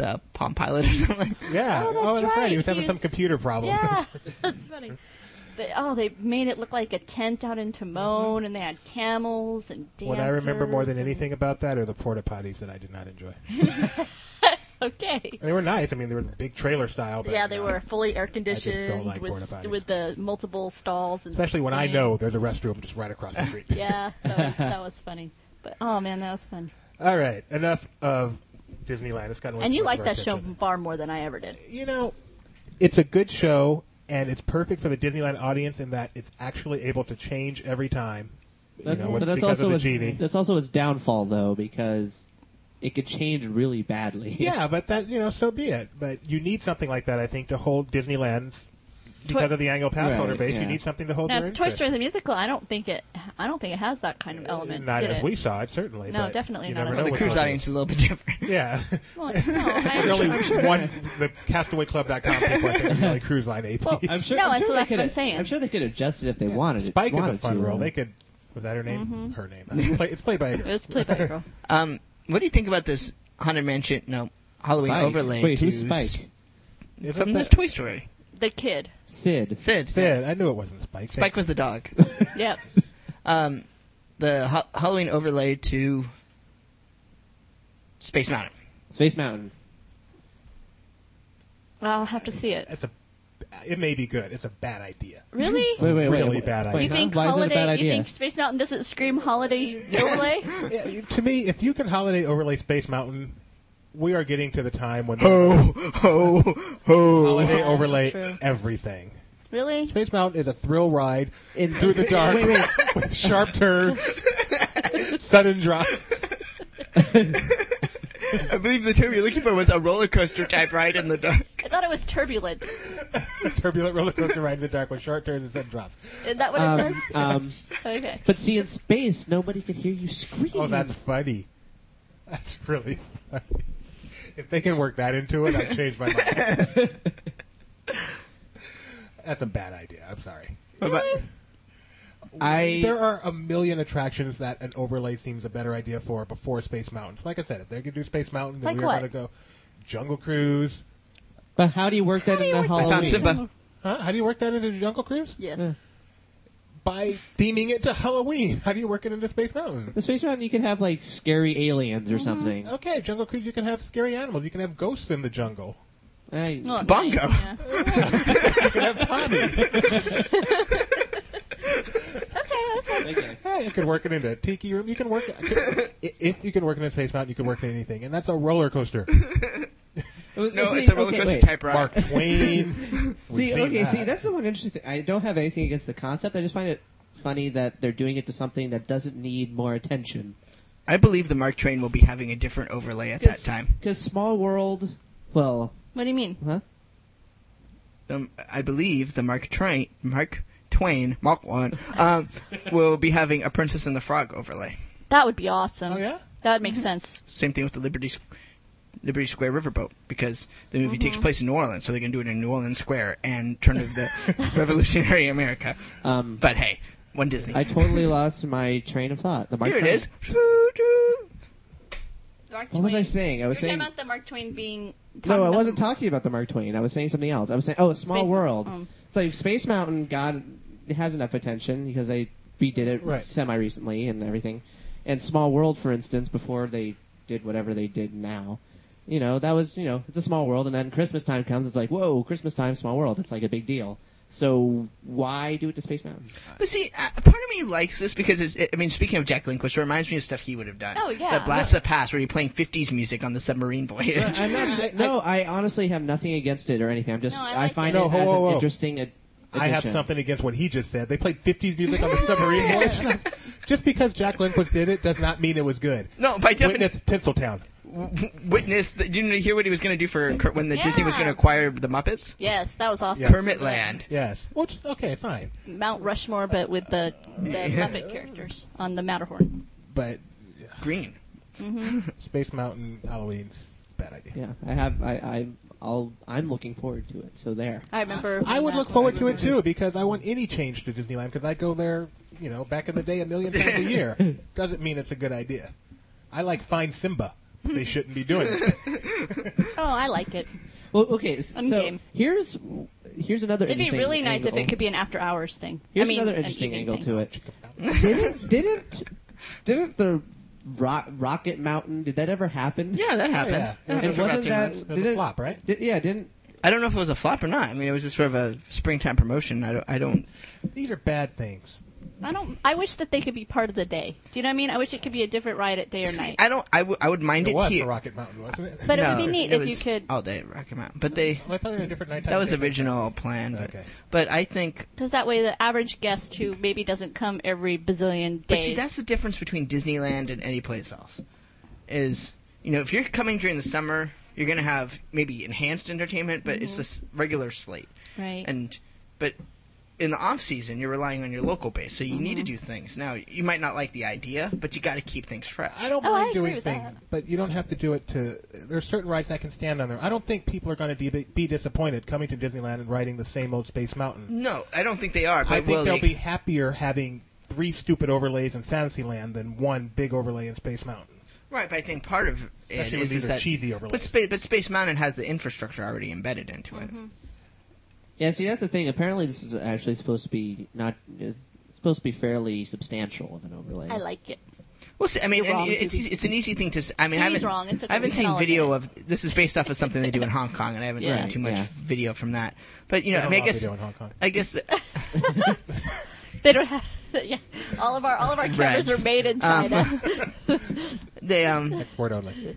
the Palm Pilot or something. Yeah. Oh, that's right. He was having He some was- computer problem. Yeah, that's funny. But they made it look like a tent out in Timon, and they had camels and dancers. What I remember more than and- anything about that are the porta potties that I did not enjoy. Okay. They were nice. I mean, they were big trailer style. But, Yeah, they were fully air conditioned don't like porta potties. with the multiple stalls. And Especially when I things. know there's a restroom just right across the street. Yeah, that was funny. But oh man, that was fun. All right, enough of Disneyland. It's gotten way And too you much like of our that show attention. far more than I ever did. You know, it's a good show, and it's perfect for the Disneyland audience in that it's actually able to change every time. That's, you know, but that's because also of the its, genie. that's also its downfall, though, because it could change really badly. Yeah, but that so be it. But you need something like that, I think, to hold Disneyland because of the annual pass holder Right, base. You yeah. need something to hold Now, their Toy interest. Story the musical, I don't think it has that kind of element. Not did as it? we saw it, certainly. No, but definitely you not never as know we The with cruise those audience is a little bit different. things. Yeah. Well, no, There's only one, the CastawayClub.com people, I think, are really Cruise Line AP. Well, I'm sure. No, I'm and sure so they that's what could. I'm saying. I'm sure they could adjust it if they wanted. Spike is wanted a fun to, role. They could. Was that her name? Mm-hmm. Her name. It's played by a girl. it was played by a girl. What do you think about this Haunted Mansion? No, Halloween Spike. overlay. Wait, to who's Spike? Isn't From that- this Toy Story. The kid. Sid. Sid. Sid. I knew it wasn't Spike. Spike was the dog. Yep. The Halloween overlay to Space Mountain. Space Mountain. I'll have to see it. It may be good. It's a bad idea. Really? Wait, Really bad idea. You huh? think Why is it a holiday? bad You idea? think Space Mountain doesn't scream holiday overlay? Yeah, to me, if you can holiday overlay Space Mountain, we are getting to the time when holiday overlay true. everything. Really? Space Mountain is a thrill ride In- through the dark with sharp turns, sudden drops. I believe the term you're looking for was a roller coaster type ride in the dark. I thought it was turbulent. Turbulent roller coaster ride in the dark with sharp turns and sudden drops. Is that what it says? Okay. But see, in space, nobody can hear you scream. Oh, that's funny. That's really funny. If they can work that into it, I'd change my mind. That's a bad idea. I'm sorry. There are a million attractions that an overlay seems a better idea for before Space Mountain. Like I said, if they could do Space Mountain, then Like we were what? going to go Jungle Cruise. But how do you work that do you into work that Halloween? I found Simba. Huh? How do you work that into Jungle Cruise? Yes. By theming it to Halloween. How do you work it into Space Mountain? The Space Mountain, you can have like scary aliens or something. Okay, Jungle Cruise, you can have scary animals. You can have ghosts in the jungle. Well, Bongo. yeah. You can have Tommy. Okay. Hey, you can work it into a tiki room. You can work if you can work it in Space Mountain, you can work it in anything, and that's a roller coaster. No, it's a roller coaster type ride. Mark Twain. We've seen that. See, that's the one interesting thing. I don't have anything against the concept. I just find it funny that they're doing it to something that doesn't need more attention. I believe the Mark Twain will be having a different overlay at that time. Because Small World, well, What do you mean? huh? I believe the Mark Twain, Mark One, will be having a Princess and the Frog overlay. That would be awesome. Oh yeah. That would make sense. Same thing with the Liberty Square Riverboat, because the movie takes place in New Orleans, so they can do it in New Orleans Square and turn of the revolutionary America. But hey, one Disney. I totally lost my train of thought. The Mark Here it Twain. is. Mark What was I Twain. saying? I was You're saying. talking about the Mark Twain being. No, I wasn't talking about the Mark Twain. I was saying something else. I was saying, a Small Space World. Mountain. It's like Space Mountain it has enough attention because they redid it Right. semi-recently and everything. And Small World, for instance, before they did whatever they did now, that was, it's a small world. And then Christmas time comes, it's like, whoa, Christmas time, Small World. It's like a big deal. So why do it to Space Mountain? But see, part of me likes this because speaking of Jack Lindquist, it reminds me of stuff he would have done. Oh, yeah. The Blast of the Past, where you're playing 50s music on the submarine voyage. I'm not saying, I honestly have nothing against it or anything. I'm just, No, I I like find it. it No, as whoa. an interesting addition. I have something against what he just said. They played 50s music on the submarine voyage. Just because Jack Lindquist did it does not mean it was good. No, by definition. Witness Tinseltown. Witness. Did you hear what he was going to do for when the Disney was Yeah. going to acquire the Muppets? Yes, that was awesome. Yeah. Permit Land. Yes. Which, okay, fine. Mount Rushmore, but with the Muppet characters on the Matterhorn. But Green. Space Mountain Halloween's a bad idea. Yeah, I'm looking forward to it. So there. I remember. I would that look one. forward to it too because I want any change to Disneyland because I go there, back in the day a million times a year. Doesn't mean it's a good idea. I like Find Simba they shouldn't be doing it. Oh, I like it. Well, okay, I'm so game. here's another It'd be interesting really nice if angle. it could be an after-hours thing. Here's I mean, another an interesting evening angle thing. to it. Didn't the Rocket Mountain, did that ever happen? Yeah, that happened. Yeah. It was And for about wasn't 3 that months. It was a didn't flop, right? didn't I don't know if it was a flop or not. I mean, it was just sort of a springtime promotion. I don't. These are bad things. I wish that they could be part of the day. Do you know what I mean? I wish it could be a different ride at day or See, night. I would mind It it was here. for Rocket Mountain, wasn't it? But it No, would be neat it if you was could. all day Rocket Mountain. But they Well, I thought they had a different nighttime. that was day. the original plan. But, Okay. but I think. Because that way the average guest who maybe doesn't come every bazillion days. But see, that's the difference between Disneyland and any place else. Is if you're coming during the summer, you're going to have maybe enhanced entertainment, but it's a regular slate. right. But in the off season, you're relying on your local base, so you need to do things. Now, you might not like the idea, but you got to keep things fresh. I don't Oh, I mind agree doing with things, that. but you don't have to do it to. There's certain rides that can stand on there. I don't think people are going to be disappointed coming to Disneyland and riding the same old Space Mountain. No, I don't think they are. But I think will they'll they? be happier having 3 stupid overlays in Fantasyland than 1 big overlay in Space Mountain. Right, but I think part of it Especially when is these are that cheesy overlays. But Space Mountain has the infrastructure already embedded into it. Yeah, see, that's the thing. Apparently, this is actually supposed to be it's supposed to be fairly substantial of an overlay. I like it. Well, see, I mean, You're wrong, it's Susie. an easy thing to. I mean, I He's haven't, wrong. It's okay. I haven't We can seen all video admit of this is based off of something they do in Hong Kong, and I haven't Yeah. seen too much Yeah. video from that. But They I don't mean, I love guess video in Hong Kong. I guess They don't have. Yeah, all of our cameras Reds. are made in China. they Export only.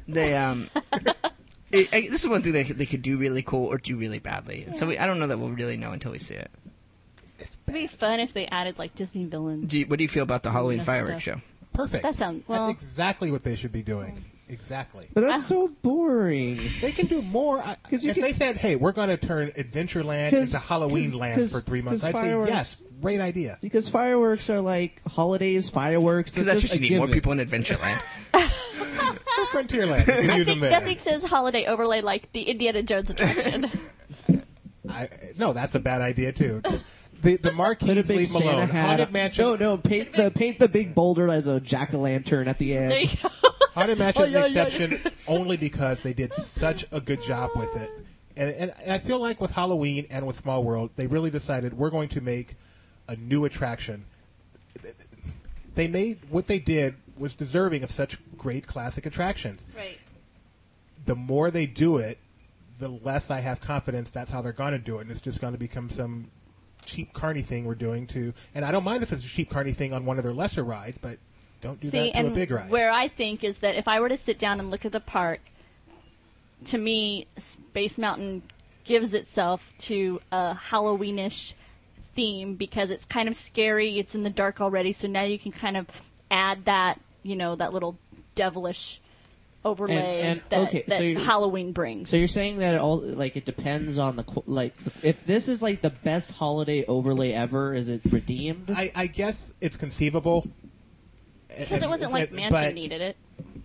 this is one thing they could do really cool or do really badly. And so I don't know that we'll really know until we see it. It'd be fun if they added like Disney villains. What do you feel about the Halloween That's fireworks stuff. show? Perfect. That sounds well. That's exactly what they should be doing. Exactly. But that's so boring. They can do more. If you can- they said, "Hey, we're going to turn Adventureland 'Cause- into Halloween 'cause- Land for 3 months," 'cause I'd say fireworks- yes. Great idea. Because fireworks are like holidays, fireworks. Because that's just what you a need more given. people in Adventureland. Frontierland. You can use them there. Nothing says holiday overlay like the Indiana Jones attraction. No, that's a bad idea too. Just the marquee, Put a big leave them Santa alone. hat. Haunted Mansion. No, paint the big boulder as a jack-o'-lantern at the end. There you go. Haunted Mansion is Oh, an yeah, yeah. exception only because they did such a good job with it. And I feel like with Halloween and with Small World, they really decided we're going to make a new attraction. They made what they did was deserving of such great classic attractions. Right. The more they do it, the less I have confidence that's how they're going to do it, and it's just going to become some cheap carny thing we're doing to. And I don't mind if it's a cheap carny thing on one of their lesser rides, but don't do See, that to a and big ride. where I think is that if I were to sit down and look at the park, to me, Space Mountain gives itself to a Halloweenish theme because it's kind of scary. It's in the dark already, so now you can kind of add that, that little devilish overlay And- that, okay, that so you're- Halloween brings. So you're saying that it depends on if this is like the best holiday overlay ever, is it redeemed? I guess it's conceivable. Because it wasn't like Mansion but needed it.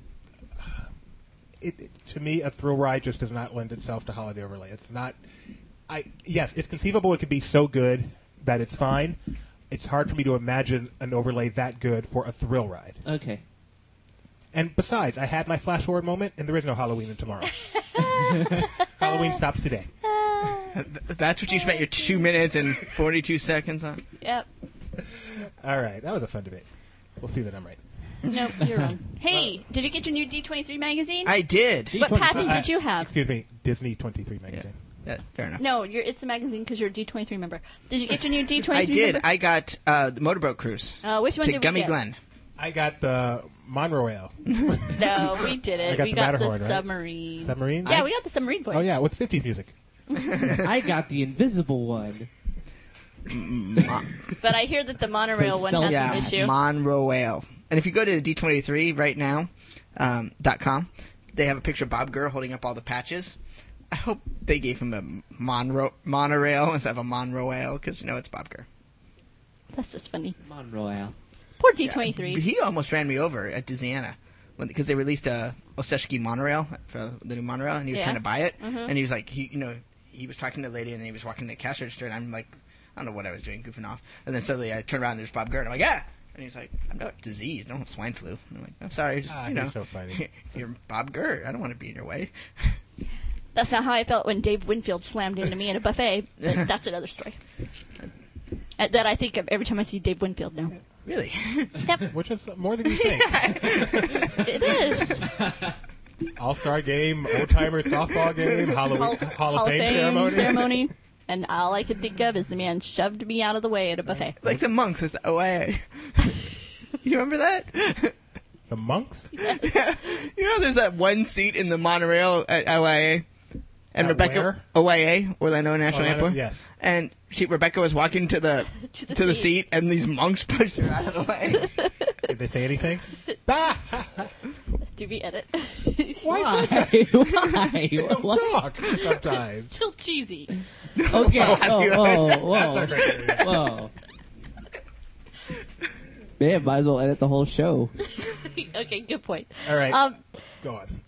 to me, a thrill ride just does not lend itself to holiday overlay. It's not. Yes, it's conceivable. It could be so good that it's fine. It's hard for me to imagine an overlay that good for a thrill ride. Okay. And besides, I had my flash forward moment, and there is no Halloween in tomorrow. Halloween stops today. That's what you spent your 2 minutes and 42 seconds on? Yep. All right, that was a fun debate. We'll see that I'm right. Nope, you're wrong. Hey, did you get your new D23 magazine? I did. What patch did you have? Excuse me, Disney 23 magazine. Yeah, fair enough. No, it's a magazine because you're a D23 member. Did you get your new D23 I did. member? I got the motorboat cruise Which one to did we Gummy get? Glen. I got the Monroe No, we did it. I got We the got Matterhorn, the right? submarine. submarine. Yeah, we got the submarine voice. Oh yeah, with 50s music. I got the invisible one. But I hear that the monorail one has Yeah, an issue. Monroe. And if you go to D23 right now, .com, they have a picture of Bob Gurr holding up all the patches. I hope they gave him a monorail instead of a Monroe, because it's Bob Gurr. That's just funny. Monroe. Poor D23. He almost ran me over at Disneyana because they released a Oseshki monorail for the new monorail, and he was Yeah. trying to buy it, and he was like, he was talking to the lady, and then he was walking to the cash register, and I'm like, I don't know what I was doing, goofing off, and then suddenly I turned around and there's Bob Gurr, and I'm like, yeah. And he's like, I'm not diseased. I don't have swine flu. And I'm like, I'm sorry. Just, He's so funny. You're Bob Gurr. I don't want to be in your way. That's not how I felt when Dave Winfield slammed into me in a buffet. But that's another story. That I think of every time I see Dave Winfield now. Really? Yep, Which is more than you think. it is. All-Star game, old-timer softball game, Hall of Fame ceremony. And all I could think of is the man shoved me out of the way at a buffet. Like the monks at the OIA. You remember that? The monks? You know, there's that one seat in the monorail at OIA. And At Rebecca, where? OIA, Orlando National Airport. Yes. And Rebecca was walking to the seat, and these monks pushed her out of the way. Did they say anything? Do we edit? Why? They Why? don't What? talk sometimes. Still cheesy. Okay. Whoa. That's not great. Whoa. Man, might as well edit the whole show. Okay, good point. All right. Go on.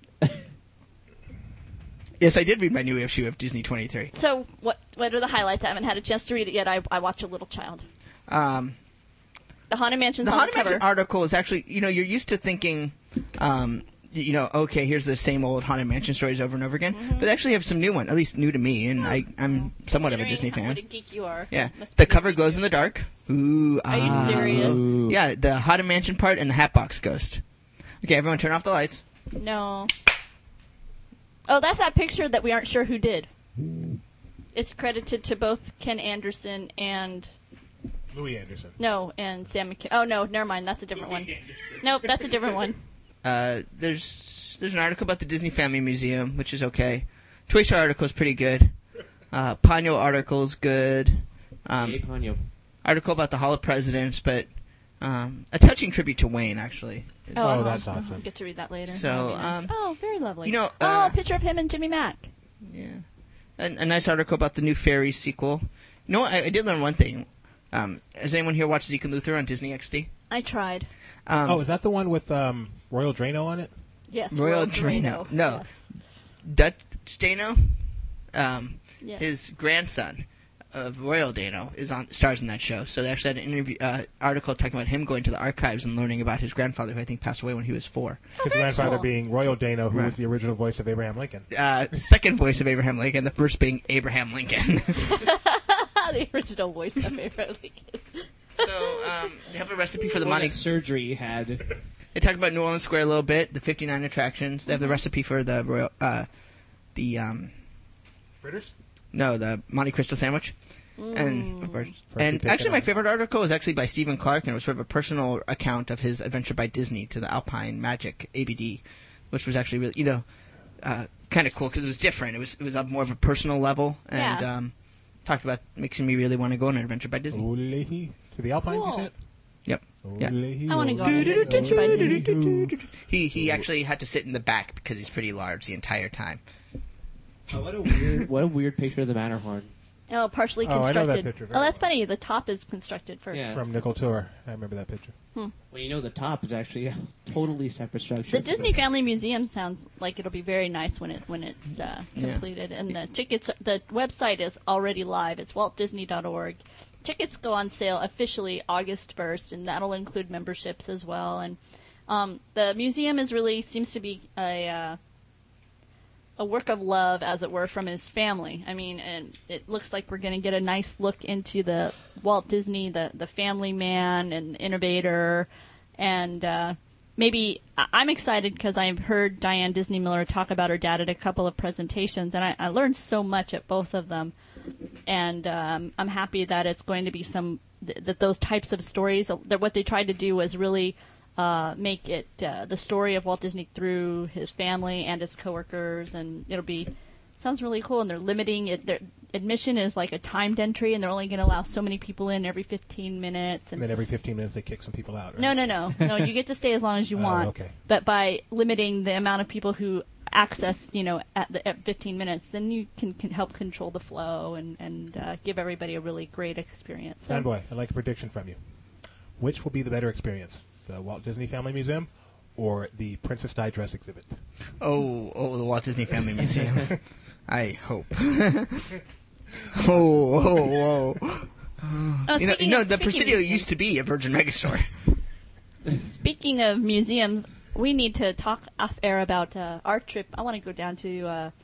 Yes, I did read my new issue of Disney 23. So, what are the highlights? I haven't had a chance to read it yet. I watch A Little Child. The Haunted Mansion's The on Haunted the cover. Mansion article is actually, you're used to thinking, okay, here's the same old Haunted Mansion stories over and over again. Mm-hmm. But they actually have some new one, at least new to me, and I'm somewhat of a Disney Considering fan. What a geek you are. Yeah. Must The be cover a geek glows you. in the dark. Ooh, Are you serious? Ooh. Yeah, the Haunted Mansion part and the Hatbox Ghost. Okay, everyone turn off the lights. No. Oh, that's that picture that we aren't sure who did. It's credited to both Ken Anderson and... Louis Anderson. No, and Sam McKay. Oh, no, never mind. That's a different one. Nope, that's a different one. There's an article about the Disney Family Museum, which is okay. Toy Story article is pretty good. Ponyo article is good. Hey, Ponyo. Article about the Hall of Presidents, but a touching tribute to Wayne, actually. Oh, that's awesome. I'll get to read that later. So, That'll be nice. Oh, very lovely. you know, a picture of him and Jimmy Mack. Yeah. A nice article about the new Fairies sequel. You know what? I did learn one thing. Has anyone here watched Zeke and Luther on Disney XD? I tried. Is that the one with Royal Drano on it? Yes, Royal Royal Drano. No. Yes. Dutch Dano, Yes. his grandson of Royal Dano stars in that show. So they actually had an interview article talking about him going to the archives and learning about his grandfather, who I think passed away when he was 4. His very grandfather cool. being Royal Dano, who Right. was the original voice of Abraham Lincoln. Second voice of Abraham Lincoln, the first being Abraham Lincoln. The original voice of Abraham Lincoln. So they have a recipe for the What Monte. surgery he had. They talked about New Orleans Square a little bit, the 59 attractions. They have the recipe for the Royal, Fritters? the Monte Cristo sandwich. And of course, First and you pick actually, it my up. favorite article was actually by Stephen Clark, and it was sort of a personal account of his adventure by Disney to the Alpine Magic ABD, which was actually really, kind of cool because it was different. It was up more of a personal level, and Yeah. talked about making me really want to go on an adventure by Disney. Olehi. To the Alpines, Cool. you said? Yep. Yeah. Olehi, I want to go on an olehi, adventure by olehi. He actually had to sit in the back because he's pretty large the entire time. Oh, what a weird picture of the Matterhorn. Oh, partially Oh, I know constructed. that picture very that's well. funny. The top is constructed first. Yeah. From Nickel Tour. I remember that picture. Well, the top is actually a totally separate structure. The Disney Family Museum sounds like it'll be very nice when it's completed. And the website is already live. It's waltdisney.org. Tickets go on sale officially August 1st, and that'll include memberships as well. And the museum seems to be a work of love, as it were, from his family. I mean, and it looks like we're going to get a nice look into the Walt Disney, the family man and innovator, and maybe I'm excited because I've heard Diane Disney Miller talk about her dad at a couple of presentations, and I learned so much at both of them, and I'm happy that it's going to be that those types of stories, that what they tried to do was really make it the story of Walt Disney through his family and his coworkers, and sounds really cool. And they're limiting it. Their admission is like a timed entry, and they're only going to allow so many people in every 15 minutes. And then every 15 minutes they kick some people out, right? No. You get to stay as long as you want. Okay. But by limiting the amount of people who access, at 15 minutes, then you can help control the flow and give everybody a really great experience. So, Fanboy, I'd like a prediction from you. Which will be the better experience? The Walt Disney Family Museum or the Princess Di dress exhibit? Oh, the Walt Disney Family Museum. I hope. Oh. Oh, The Presidio used to be a Virgin Megastore. Speaking of museums, we need to talk off air about our trip. I want to go down to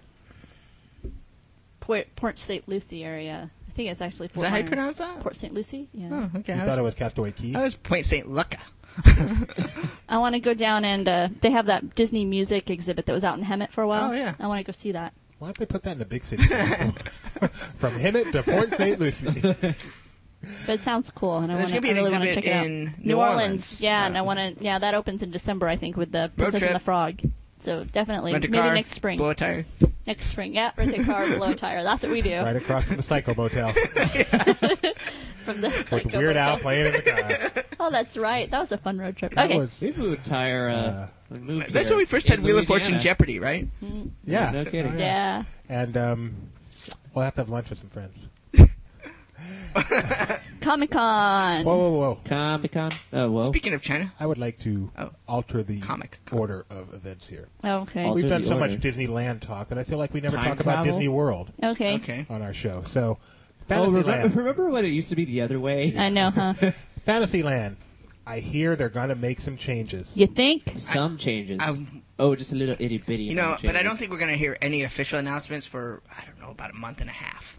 Port St. Lucie area. I think it's actually Port Is that how you Myers. pronounce that? Port St. Lucie? Yeah. Oh, okay. You thought it was Castaway Cay? I was Point St. Lucia. I want to go down and they have that Disney music exhibit that was out in Hemet for a while. Oh, yeah. I want to go see that. Why don't they put that in a big city? From Hemet to Port St. Lucie. But it sounds cool, and I There's want gonna to. be an I really want to exhibit check it out. in New New Orleans, Orleans. yeah, and Yeah. I want to. Yeah, that opens in December, I think, with the Princess trip. and the Frog. So definitely, Rent a maybe car, next spring. blow a tire. Next spring, yeah, rent a car, blow a tire. That's what we do. Right across from the Psycho Motel. From the With Psycho Weird Motel. Al playing in the car. Oh, that's right. That was a fun road trip. That Okay. was, We moved tire. We moved That's here when we first in had Wheel of Fortune Louisiana. Jeopardy, right? yeah. No kidding. Oh, Yeah. And we'll have to have lunch with some friends. Comic-Con. Whoa, whoa, whoa. Comic-Con. Oh, whoa. Speaking of China, I would like to Oh. alter the Comic. order of events here. Okay. Alter We've done the so much order. Disneyland talk that I feel like we never Time talk about travel? Disney World Okay. okay. on our show. So, Oh, Fantasyland. remember when it used to be the other way? I know, huh? Fantasyland. I hear they're going to make some changes. You think? Some changes. I- Just a little itty bitty. You know, but I don't think we're going to hear any official announcements for, I don't know, about a month and a half.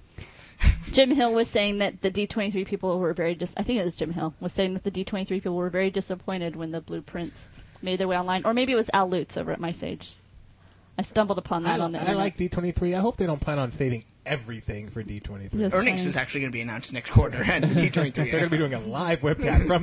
Jim Hill was saying that the D23 people were very I think it was Jim Hill was saying that the D23 people were very disappointed when the blueprints made their way online, or maybe it was Al Lutz over at My Sage. I stumbled upon that on the I internet. like D23. I hope they don't plan on saving everything for D23. Yes. Earnings fine. is actually going to be announced next quarter at D23. They're going to be doing a live webcast from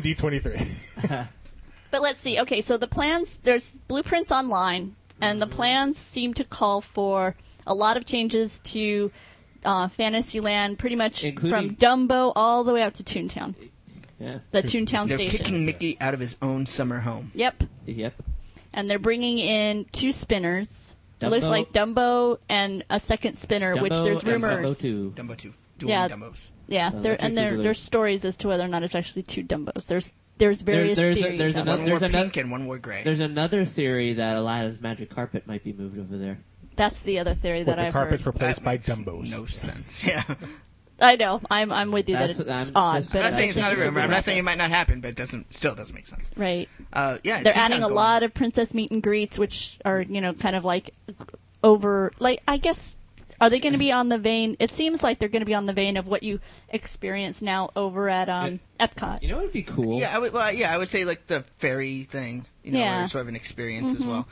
D23. But let's see. Okay, so the plans, there's blueprints online, and the plans seem to call for a lot of changes to Fantasyland, pretty much Including- from Dumbo all the way out to Toontown, Yeah. the Toontown They're station. kicking Mickey out of his own summer home. Yep. Yep. And they're bringing in 2 spinners. It looks Dumbo- like Dumbo and a second spinner, which there's Dumbo and rumors. Dumbo 2. Dumbledore 2. Dueling Yeah. Dumbos. Yeah, Oh, there that's and a there good there's stories as to whether or not it's actually 2 Dumbos. There's various there's a- theories. there's out another- One wore there. pink and one wore gray. There's another theory that Aladdin's magic carpet might be moved over there. That's the other theory With that the I've carpets heard. replaced That by makes Dumbos. No sense. Yeah. I know. I'm with you That's- that it's I'm odd. just- but I'm not I saying it's think not a it's rumor. I'm good. not saying it might not happen, but it still doesn't make sense. Right. Yeah. They're Toontown adding a going- lot of princess meet and greets, which are, kind of like over, like, I guess, are they going to be on the vein? It seems like they're going to be on the vein of what you experience now over at Epcot. You know what would be cool? Yeah, I would say like the fairy thing. Where Yeah. it's sort of an experience as well.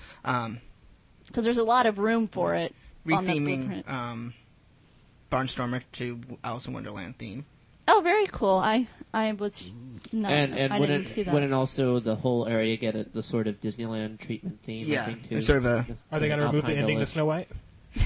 Because there's a lot of room for it on the Retheming blueprint. Barnstormer to Alice in Wonderland theme. Oh, very cool. I was not. And I didn't see that. wouldn't also the whole area get the sort of Disneyland treatment theme? I Yeah, think, too? it's sort of a. Are they going to remove the Alpine ending to Village. Snow White?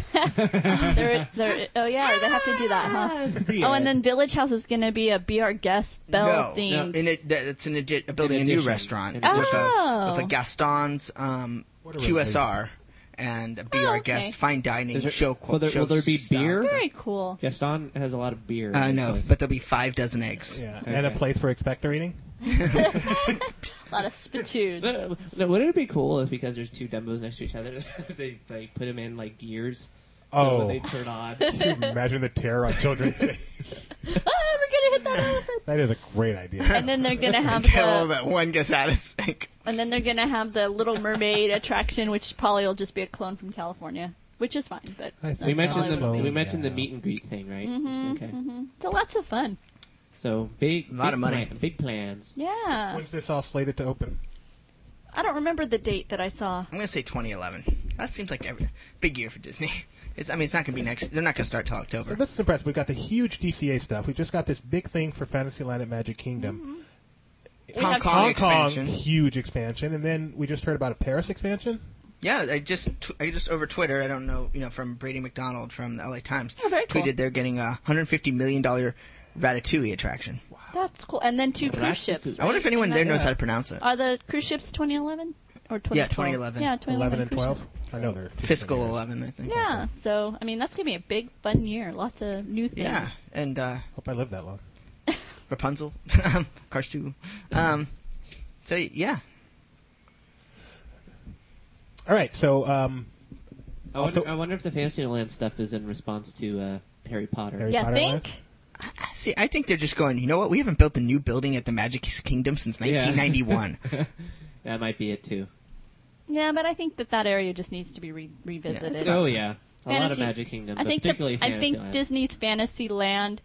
Oh yeah, they have to do that, huh? Oh, and then Village House is going to be a Be Our Guest Bell No, themed. it's building a new addition. restaurant In with Oh. a Gaston's What a QSR and a Be Our okay. Guest fine dining Is there- show. will there be stuff. beer? Very cool. Gaston has a lot of beer. in his No, place. but there'll be 5 dozen eggs. Yeah. And a Okay. place for expector eating? A lot of spittoons. Wouldn't it be cool if, because there's 2 Dumbos next to each other, they put them in like gears? So Oh. when they turn on. Can you imagine the terror on children's face? We're gonna hit that elephant. That is a great idea. And then they're gonna have Until the, that one gets out of sync. and then they're gonna have the Little Mermaid attraction, which probably will just be a clone from California, which is fine. But I think We mentioned probably the would've we been. mentioned the Yeah. meet and greet thing, right? Okay. So lots of fun. So big, A lot of money. big plans. Yeah. When's this all slated to open? I don't remember the date that I saw. I'm gonna say 2011. That seems like a big year for Disney. It's not gonna be next. They're not gonna start till So October. this is impressive. We've got the huge DCA stuff. We just got this big thing for Fantasyland at Magic Kingdom. We Hong have- Kong Hong Kong, expansion. huge expansion. And then we just heard about a Paris expansion. Yeah, I just over Twitter. I don't know, from Brady McDonald from the LA Times Oh, very cool. tweeted they're getting a $150 million Ratatouille attraction. That's cool. And then 2 cruise ships. I wonder if anyone there knows Yeah. how to pronounce it. Are the cruise ships 2011 or 2012? Yeah, 2011. Yeah, 2011 11 and cruise 12. ships. I know they're Fiscal 11, I think. Yeah. So I mean, that's gonna be a big fun year. Lots of new things. Yeah, and Hope I live that long. Rapunzel, Cars 2. So yeah, All right, so I wonder if the Fantasyland stuff is in response to Harry Potter. Harry Yeah, Potter think. See, I think they're just going, you know what? We haven't built a new building at the Magic Kingdom since 1991. That might be it too. Yeah, but I think that area just needs to be revisited. Oh yeah, a lot of Fantasy- Magic Kingdom, I but think particularly I think Fantasyland. Disney's Fantasyland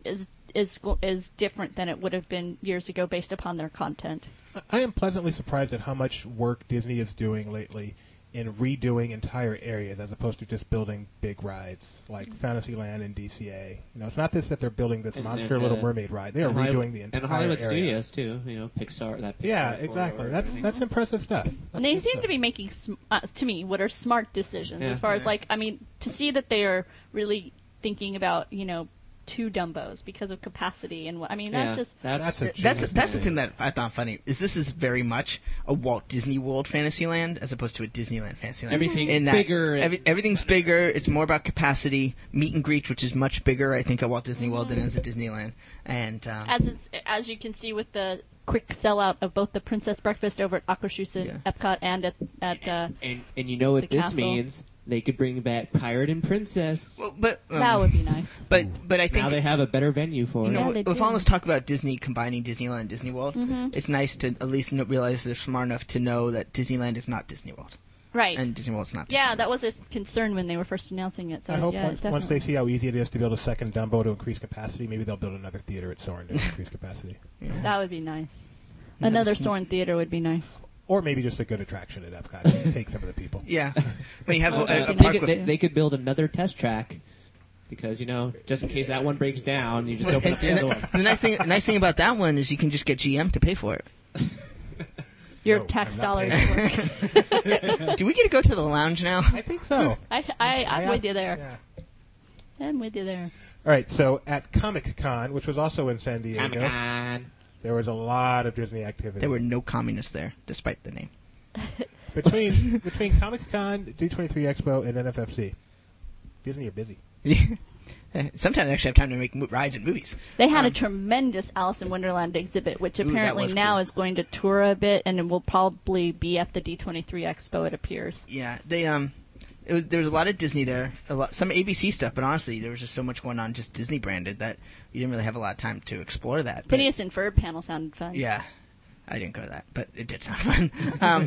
is different than it would have been years ago based upon their content. I am pleasantly surprised at how much work Disney is doing lately in redoing entire areas as opposed to just building big rides like Fantasyland and DCA. It's not this that they're building this monster Little Mermaid ride. They are redoing the entire and Hollywood area. Studios too. Pixar. Yeah, exactly. That's impressive stuff. And they seem to be making, to me, what are smart decisions as far as to see that they are really thinking about, 2 Dumbos because of capacity and that's just That's the thing that I found funny. This is very much a Walt Disney World Fantasyland as opposed to a Disneyland Fantasyland. Everything's bigger. Everything's bigger. It's more about capacity. Meet and greet, which is much bigger, I think, at Walt Disney World than it is at Disneyland. And as you can see with the quick sellout of both the Princess Breakfast over at Akershus and Epcot and at and you know what the this castle. means? They could bring back Pirate and Princess. well, but that would be nice. But I think Now they have a better venue for it. they with do. all this talk about Disney combining Disneyland and Disney World, it's nice to at least realize they're smart enough to know that Disneyland is not Disney World. Right. And Disney World's not Disney Yeah, World. that was a concern when they were first announcing it. So I hope yeah, once they definitely. see how easy it is to build a second Dumbo to increase capacity, maybe they'll build another theater at Soarin' to increase capacity. That would be nice. Another Soarin' theater would be nice. Or maybe just a good attraction at Epcot to take some of the people. Yeah. When you have a They park could- with... They could build another test track because just in case that one breaks down, you just open up the other one. The nice thing about that one is you can just get GM to pay for it. Your No, tax I'm not dollars. paying Do we get to go to the lounge now? I think so. I'm with you there. Yeah. I'm with you there. All right, so at Comic-Con, which was also in San Diego, Comic-Con. there was a lot of Disney activity. There were no communists there, despite the name. Between Comic-Con, D23 Expo, and NFFC, Disney are busy. Sometimes they actually have time to make rides and movies. They had a tremendous Alice in Wonderland exhibit, which apparently was now cool. is going to tour a bit, and it will probably be at the D23 Expo. It appears. Yeah, there was a lot of Disney there, some ABC stuff, but honestly, there was just so much going on, just Disney branded, that you didn't really have a lot of time to explore that. But, Phineas and Ferb panel sounded fun. yeah, I didn't go to that, but it did sound fun.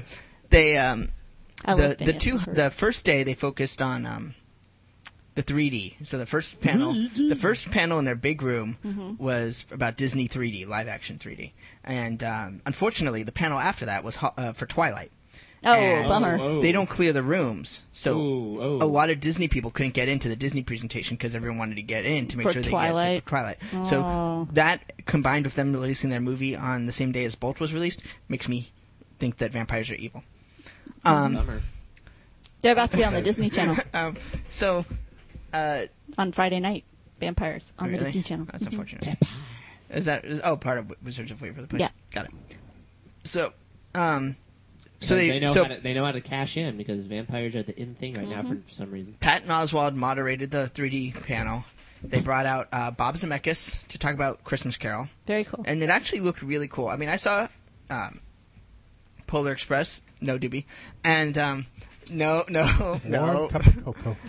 The first day they focused on the 3D. So the first panel in their big room was about Disney 3D, live action 3D, and unfortunately, the panel after that was for Twilight. Oh, And bummer. They don't clear the rooms, so Oh. a lot of Disney people couldn't get into the Disney presentation because everyone wanted to get in to make For sure they Twilight. get Twilight. Oh. So that combined with them releasing their movie on the same day as Bolt was released makes me think that vampires are evil. Bummer. They're about to be on the Disney Channel So on Friday night. Vampires on the really? Disney Channel. That's Mhm. unfortunate. Is that part of Wizards of Waverly Place? Yeah. Got it. So They know how to cash in because vampires are the in thing right now for some reason. Patton Oswalt moderated the 3D panel. They brought out Bob Zemeckis to talk about Christmas Carol, Very cool. and it actually looked really cool. I mean, I saw Polar Express, no doobie, and Warm cup of cocoa.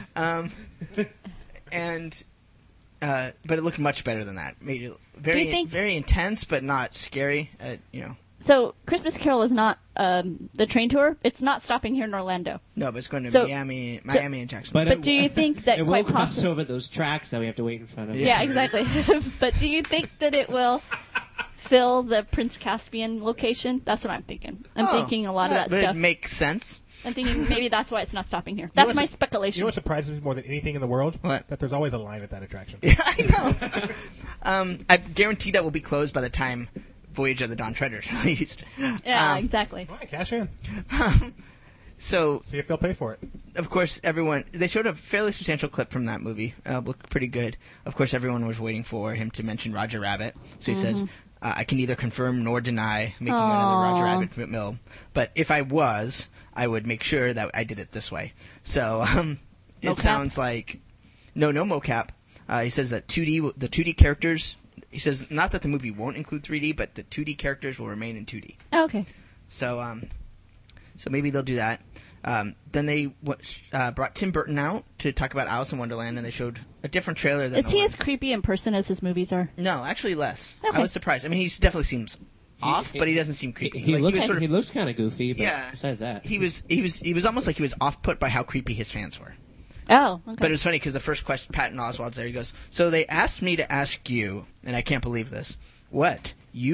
But it looked much better than that. Made it Do you think- very intense, but not scary. So Christmas Carol is not the train tour. It's not stopping here in Orlando. No, but it's going to So- Miami, and Jackson. But do you think that it will quite cross possibly? over those tracks that we have to wait in front of? Yeah, exactly. But do you think that it will fill the Prince Caspian location? That's what I'm thinking. I'm thinking a lot of that but stuff. It makes sense. I'm thinking maybe that's why it's not stopping here. You know That's what's my You speculation. know what surprises me more than anything in the world? What? That there's always a line at that attraction. Yeah, I know. I guarantee that will be closed by the time Voyage of the Dawn Treader is released. Yeah, exactly. All right, cash in. So, See if they'll pay for it. of course, they showed a fairly substantial clip from that movie. Looked pretty good. Of course, everyone was waiting for him to mention Roger Rabbit. So he says, I can neither confirm nor deny making another Roger Rabbit film. But if I was, I would make sure that I did it this way. So it Mocap? sounds like no mocap. He says that the 2D characters. He says not that the movie won't include 3D, but the 2D characters will remain in 2D. Okay. So maybe they'll do that. Then they brought Tim Burton out to talk about Alice in Wonderland, and they showed a different trailer. Than Is he as creepy in person as his movies are? No, actually less. Okay. I was surprised. I mean, he definitely seems off, but he doesn't seem creepy. He Like, looks kind of goofy, but Yeah. besides that. he was almost like he was off-put by how creepy his fans were. Oh, okay. But it was funny because the first question, Patton Oswalt's there. He goes, "So they asked me to ask you, and I can't believe this. What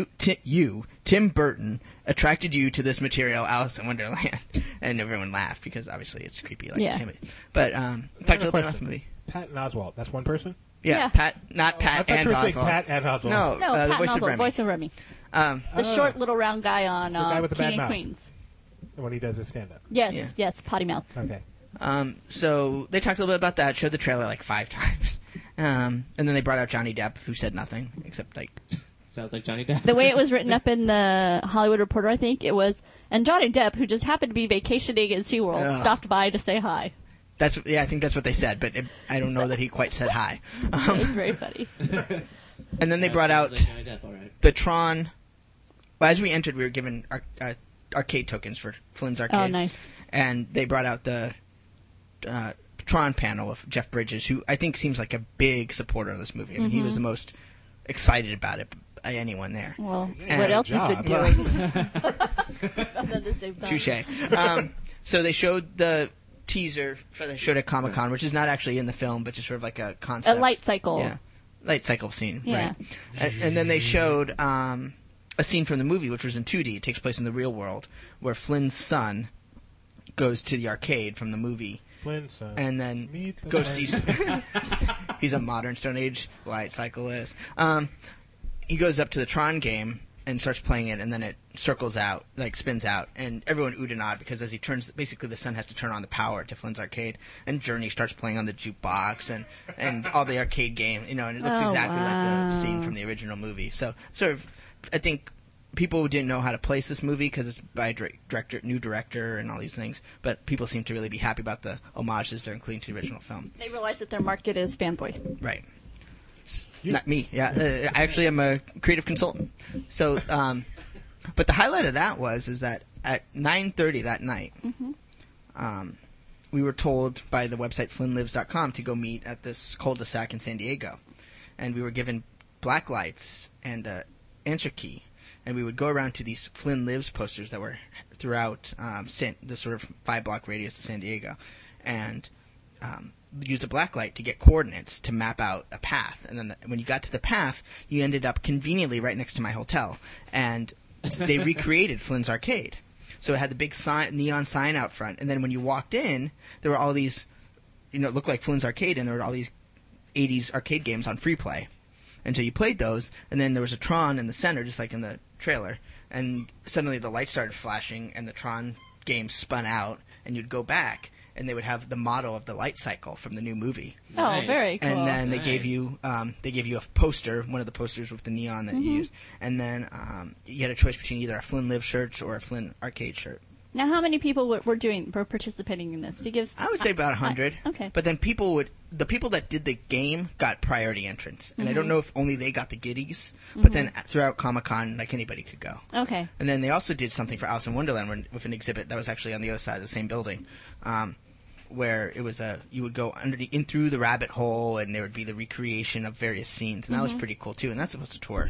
Tim Burton, attracted you to this material, Alice in Wonderland?" And everyone laughed because obviously it's creepy, like Yeah. him. But talk a little bit about the movie. Patton Oswalt. That's one person? Yeah, Yeah. not I Pat thought and you were saying Oswalt. Pat and Oswalt. No, no, the Patton voice of Oswalt, Remy. voice of Remy. The short little round guy on guy with the bad King mouth. of Queens. When he does his stand-up. Yes, yes, potty mouth. Okay. So they talked a little bit about that, showed the trailer like 5 times. And then they brought out Johnny Depp, who said nothing, except like... Sounds like Johnny Depp. The way it was written up in the Hollywood Reporter, I think, it was, and Johnny Depp, who just happened to be vacationing in SeaWorld, Ugh. stopped by to say hi. I think that's what they said, but I don't know that he quite said hi. It was very funny. And then they brought Sounds out like Johnny Depp, all right. the Tron... Well, as we entered, we were given arcade tokens for Flynn's Arcade. Oh, nice. And they brought out the Tron panel of Jeff Bridges, who I think seems like a big supporter of this movie. I mean, he was the most excited about it by anyone there. Well, Yeah, what else he's been job. doing? At the same time. Touche. So they showed the teaser they showed at Comic-Con, which is not actually in the film, but just sort of like a A concept. light cycle. Yeah. Light cycle scene, Yeah. right. And then they showed a scene from the movie, which was in 2D. It takes place in the real world, where Flynn's son goes to the arcade from the movie, Flynn's son. and then Meet the goes man. see... He's a modern Stone Age light cyclist. He goes up to the Tron game and starts playing it, and then it circles out, like spins out, and everyone oohed and awed because as he turns, basically the son has to turn on the power to Flynn's Arcade, and Journey starts playing on the jukebox and all the arcade game, and it looks Oh, exactly like wow. the scene from the original movie. So sort of, I think people who didn't know how to place this movie because it's by a new director and all these things, but people seem to really be happy about the homages they're including to the original film. They realize that their market is fanboy. Right. Not me. Yeah, I actually am a creative consultant. So, but the highlight of that is that at 9:30 that night, we were told by the website FlynnLives.com to go meet at this cul-de-sac in San Diego, and we were given black lights and an answer key, and we would go around to these Flynn Lives posters that were throughout the sort of 5-block radius of San Diego, and used a black light to get coordinates to map out a path. And then when you got to the path, you ended up conveniently right next to my hotel. And they recreated Flynn's Arcade. So it had the big neon sign out front. And then when you walked in, there were all these, it looked like Flynn's Arcade, and there were all these 80s arcade games on free play. And so you played those, and then there was a Tron in the center, just like in the trailer. And suddenly the lights started flashing, and the Tron game spun out, and you'd go back, and they would have the model of the light cycle from the new movie. Nice. Oh, very cool. And then they Nice. gave you a poster, one of the posters with the neon that you used, and then you had a choice between either a Flynn Live shirt or a Flynn Arcade shirt. Now, how many people were participating in this? Do you give? I would say about 100. Okay. But then the people that did the game got priority entrance, and I don't know if only they got the giddies, but then throughout Comic-Con, like anybody could go. Okay. And then they also did something for Alice in Wonderland with an exhibit that was actually on the other side of the same building, where it was you would go in through the rabbit hole, and there would be the recreation of various scenes, and that was pretty cool too. And that's supposed to tour.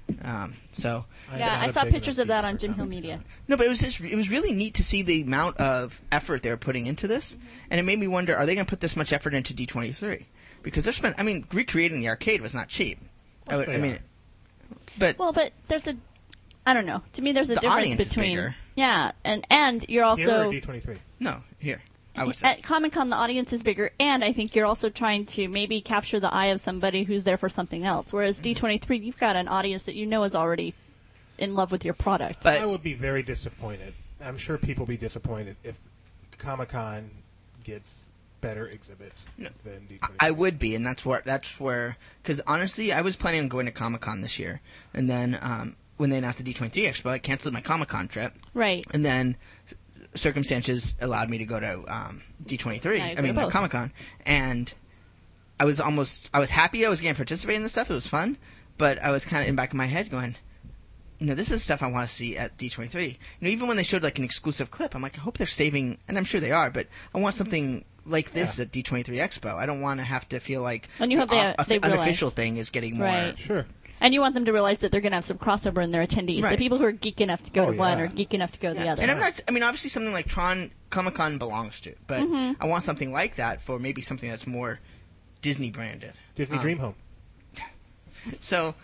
So Yeah, I saw pictures of that on Jim Hill Media. no, but it was really neat to see the amount of effort they were putting into this, and it made me wonder: are they going to put this much effort into D23? Because recreating the arcade was not cheap. Course they are. But Well, but there's I don't know. To me, there's a The difference audience is between. bigger. Yeah, and you're Here or also D23? no, here I would say. at Comic-Con the audience is bigger, and I think you're also trying to maybe capture the eye of somebody who's there for something else. Whereas D23, you've got an audience that you know is already in love with your product. But I would be very disappointed. I'm sure people will be disappointed if Comic-Con gets better exhibits than D23. I would be, and that's where because honestly, I was planning on going to Comic-Con this year, and then when they announced the D23 Expo, I canceled my Comic-Con trip, Right. and then circumstances allowed me to go to D23. Now you go to both. Comic-Con, and I was happy I was going to participate in this stuff. It was fun, but I was kind of in the back of my head going, this is stuff I want to see at D23. Even when they showed like an exclusive clip, I'm like, I hope they're saving, and I'm sure they are, but I want something like this at D23 Expo. I don't want to have to feel like And you hope they unofficial thing is getting more. Right. Sure. And you want them to realize that they're going to have some crossover in their attendees. Right. The people who are geek enough to go to one yeah. or geek enough to go to the other. And I'm not. I mean, obviously, something like Tron Comic-Con belongs to, but I want something like that for maybe something that's more Disney branded. Disney Dream Home. So,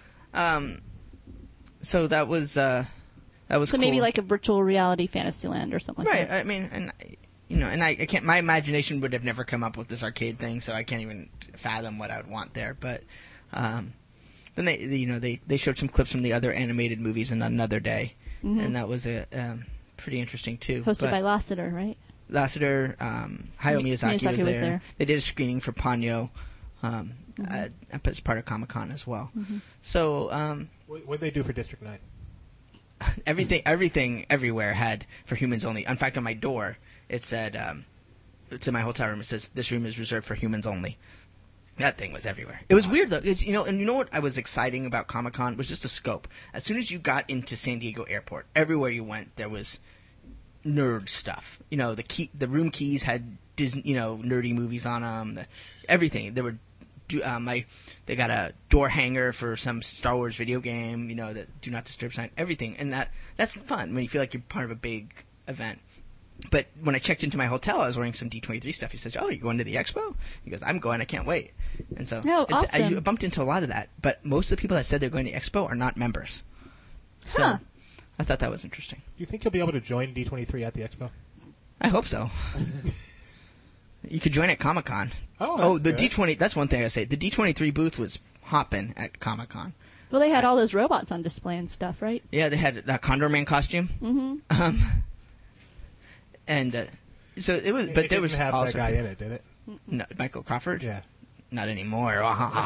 so that was So cool. maybe like a virtual reality Fantasyland or something like Right. that. I mean, and and I can't. My imagination would have never come up with this arcade thing, so I can't even fathom what I would want there. But then they showed some clips from the other animated movies in Another Day, and that was pretty interesting too. Hosted by Lasseter, right? Lasseter, Hayao Miyazaki was there. They did a screening for Ponyo as part of Comic-Con as well. So What did they do for District 9? everything everywhere had for humans only. In fact, on my door it said, it's in my hotel room. It says this room is reserved for humans only. That thing was everywhere. It was weird though. It's, and you know what I was exciting about Comic-Con was just the scope. As soon as you got into San Diego Airport, everywhere you went there was nerd stuff. The room keys had Disney, nerdy movies on them. Everything. There were they got a door hanger for some Star Wars video game. The Do Not Disturb sign. Everything, and that's fun when you feel like you're part of a big event. But when I checked into my hotel, I was wearing some D23 stuff. He says, "Oh, you're going to the expo?" He goes, "I'm going. I can't wait." And so awesome. I bumped into a lot of that. But most of the people that said they're going to the expo are not members. So I thought that was interesting. Do you think you'll be able to join D23 at the expo? I hope so. You could join at Comic-Con. Oh, the good. D20. That's one thing I say. The D23 booth was hopping at Comic-Con. Well, they had all those robots on display and stuff, right? Yeah, they had that Condor Man costume. Mm-hmm. And so it was, but there was didn't have also that guy in it, did it? No, Michael Crawford. Yeah. Not anymore.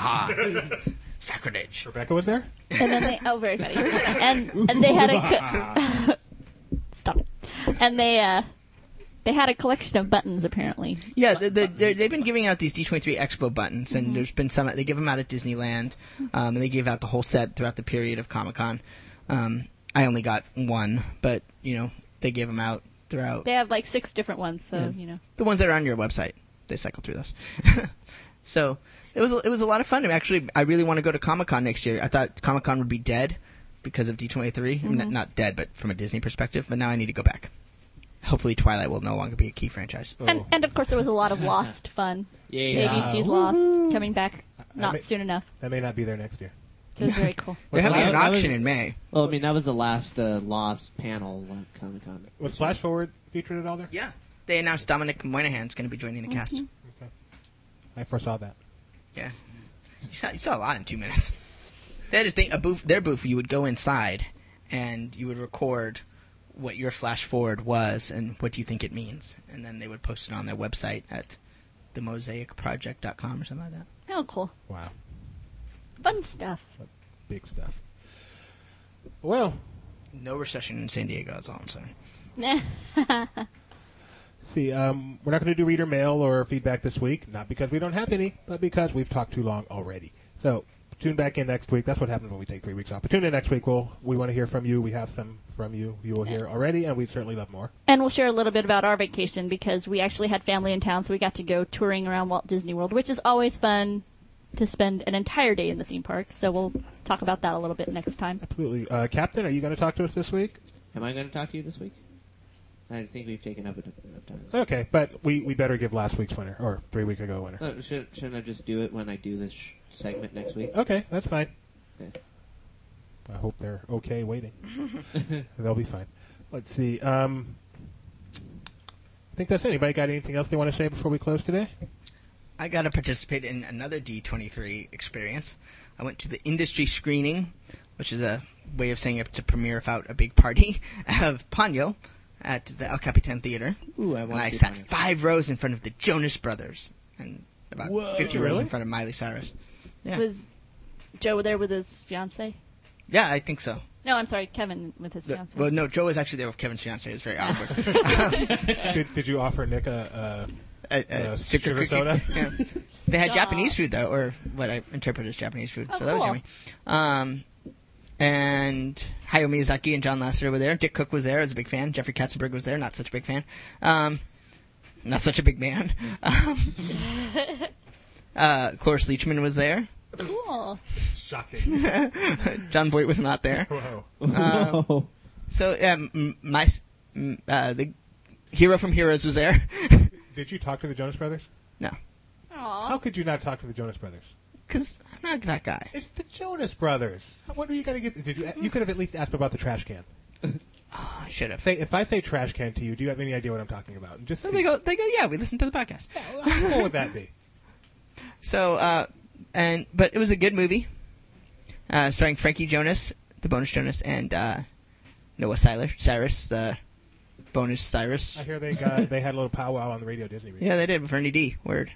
Sacrilege. Rebecca was there? And then they very funny. And they had a stop it. And they had a collection of buttons apparently. Yeah, they've been giving out these D23 Expo buttons, and there's been some. They give them out at Disneyland, and they gave out the whole set throughout the period of Comic-Con. I only got one, but they gave them out throughout. They have like 6 different ones, so The ones that are on your website, they cycle through those. So it was a lot of fun. Actually, I really want to go to Comic-Con next year. I thought Comic-Con would be dead because of D23. I mean, not dead, but from a Disney perspective. But now I need to go back. Hopefully, Twilight will no longer be a key franchise. And of course there was a lot of Lost fun. Yeah. ABC's Lost coming back not may- soon enough. That may not be there next year. So it was very cool. They're having an that auction was- in May. Well, I mean, that was the last Lost panel at Comic Con. Was Flash Forward featured at all there? Yeah, they announced Dominic Moynihan's going to be joining the cast. Okay. I foresaw that. Yeah, you saw a lot in 2 minutes. They had their booth. You would go inside, and you would record what your Flash Forward was and what you think it means, and then they would post it on their website at themosaicproject.com or something like that. Oh, cool. Wow. Fun stuff. Big stuff. Well, No recession in San Diego. That's all I'm saying. see, we're not going to do reader mail or feedback this week, not because we don't have any, but because we've talked too long already. So tune back in next week. That's what happens when we take 3 weeks off. But tune in next week. We want to hear from you. We have some from you. You will hear already, and we'd certainly love more. And we'll share a little bit about our vacation because we actually had family in town, so we got to go touring around Walt Disney World, which is always fun to spend an entire day in the theme park. So we'll talk about that a little bit next time. Absolutely. Captain, are you going to talk to us this week? Am I going to talk to you this week? I think we've taken up enough time. Okay, but we better give last week's winner, or 3 week ago winner. Shouldn't I just do it when I do this segment next week? Okay, that's fine. Okay. I hope they're okay waiting. They'll be fine. Let's see. I think that's it. Anybody got anything else they want to say before we close today? I got to participate in another D23 experience. I went to the industry screening, which is a way of saying it's a premiere about a big party of Ponyo at the El Capitan Theater. Ooh, And I sat 5 rows in front of the Jonas Brothers and about 50 rows really? in front of Miley Cyrus. Yeah. Was Joe there with his fiance? Yeah, I think so. No, I'm sorry, Kevin with his fiance. Well, no, Joe was actually there with Kevin's fiance. It was very awkward. Did you offer Nick a sugar cookie. soda? Yeah. They had Aw. Japanese food though, or what I interpret as Japanese food. Oh, so that was cool. yummy. and Hayao Miyazaki and John Lasseter were there. Dick Cook was there. I was a big fan. Jeffrey Katzenberg was there. Not such a big fan. Not such a big man. Cloris Leachman was there. Cool. Shocking. John Voight was not there. Whoa. So the hero from Heroes was there. Did you talk to the Jonas Brothers? No, Aw. How could you not talk to the Jonas Brothers? because I'm not that guy. It's the Jonas Brothers. What are you gonna get? You could have at least asked about the trash can. Oh, I should have. If I say trash can to you, do you have any idea what I'm talking about? And just So see. they go. Yeah, we listened to the podcast. How cool would that be? So, but it was a good movie, starring Frankie Jonas, the bonus Jonas, and Noah Cyrus, the bonus Cyrus. I hear they had a little powwow on the Radio Disney. Recently. Yeah, they did with Ernie D. Word.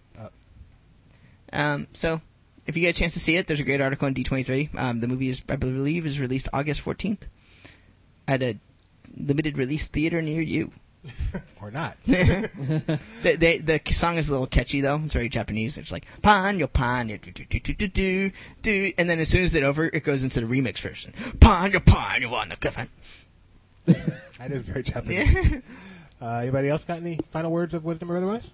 So, if you get a chance to see it, there's a great article on D23. The movie I believe, is released August 14th at a limited release theater near you. Or not. The song is a little catchy though. It's very Japanese. It's like Ponyo Ponyo do, and then as soon as it's over, it goes into the remix version. Ponyo Ponyo on the cliff. That is very Japanese. Anybody else got any final words of wisdom or otherwise?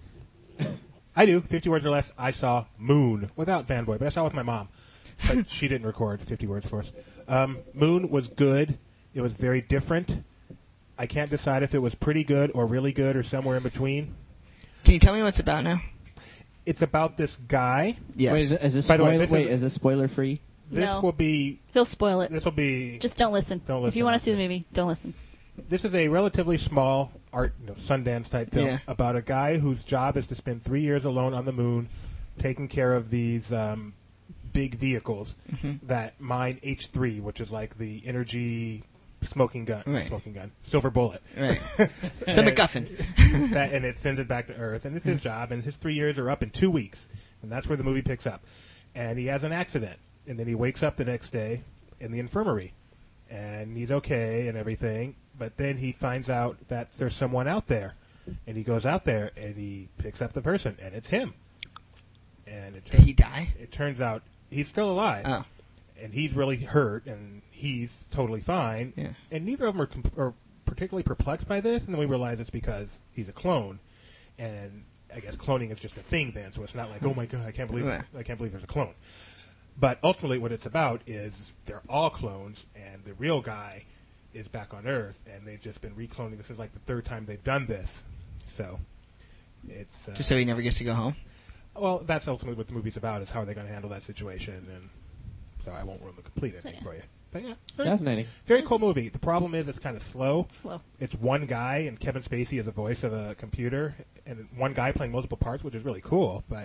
I do. 50 words or less. I saw Moon without Fanboy, but I saw it with my mom. But she didn't record 50 words for us. Moon was good. It was very different. I can't decide if it was pretty good or really good or somewhere in between. Can you tell me what it's about now? It's about this guy. Yes. Wait, is this By the way, is this spoiler free? This No. will be. He'll spoil it. This will be. Just don't listen. Don't If listen, you want to see the okay. movie, don't listen. This is a relatively small art, Sundance type film Yeah. about a guy whose job is to spend 3 years alone on the moon, taking care of these big vehicles that mine H3, which is like the energy smoking gun, silver bullet, Right. The MacGuffin. and it sends it back to Earth. And it's his job, and his 3 years are up in 2 weeks, and that's where the movie picks up. And he has an accident, and then he wakes up the next day in the infirmary, and he's okay and everything. But then he finds out that there's someone out there, and he goes out there and he picks up the person, and it's him. And Did he die? It turns out he's still alive, Oh. and he's really hurt, and he's totally fine. Yeah. And neither of them are particularly perplexed by this, and then we realize it's because he's a clone, and I guess cloning is just a thing then, so it's not like, oh my god, I can't believe there's a clone. But ultimately, what it's about is they're all clones, and the real guy is back on Earth, and they've just been recloning. This is like the third time they've done this, so it's Just so he never gets to go home. well, that's ultimately what the movie's about: is how are they going to handle that situation. And so I won't ruin the complete ending for you. But yeah, Fascinating. very cool movie. The problem is it's kind of slow. Slow. It's one guy, and Kevin Spacey is the voice of a computer, and one guy playing multiple parts, which is really cool. But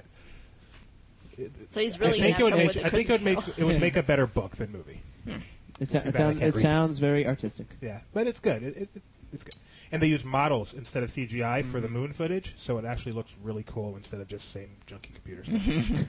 So he's really I think gonna have to I think it would make Christmas it would make a better book than movie. It bad I can't read. sounds very artistic. Yeah, but it's good. It's good. And they use models instead of CGI for the moon footage, so it actually looks really cool instead of just same junky computer stuff.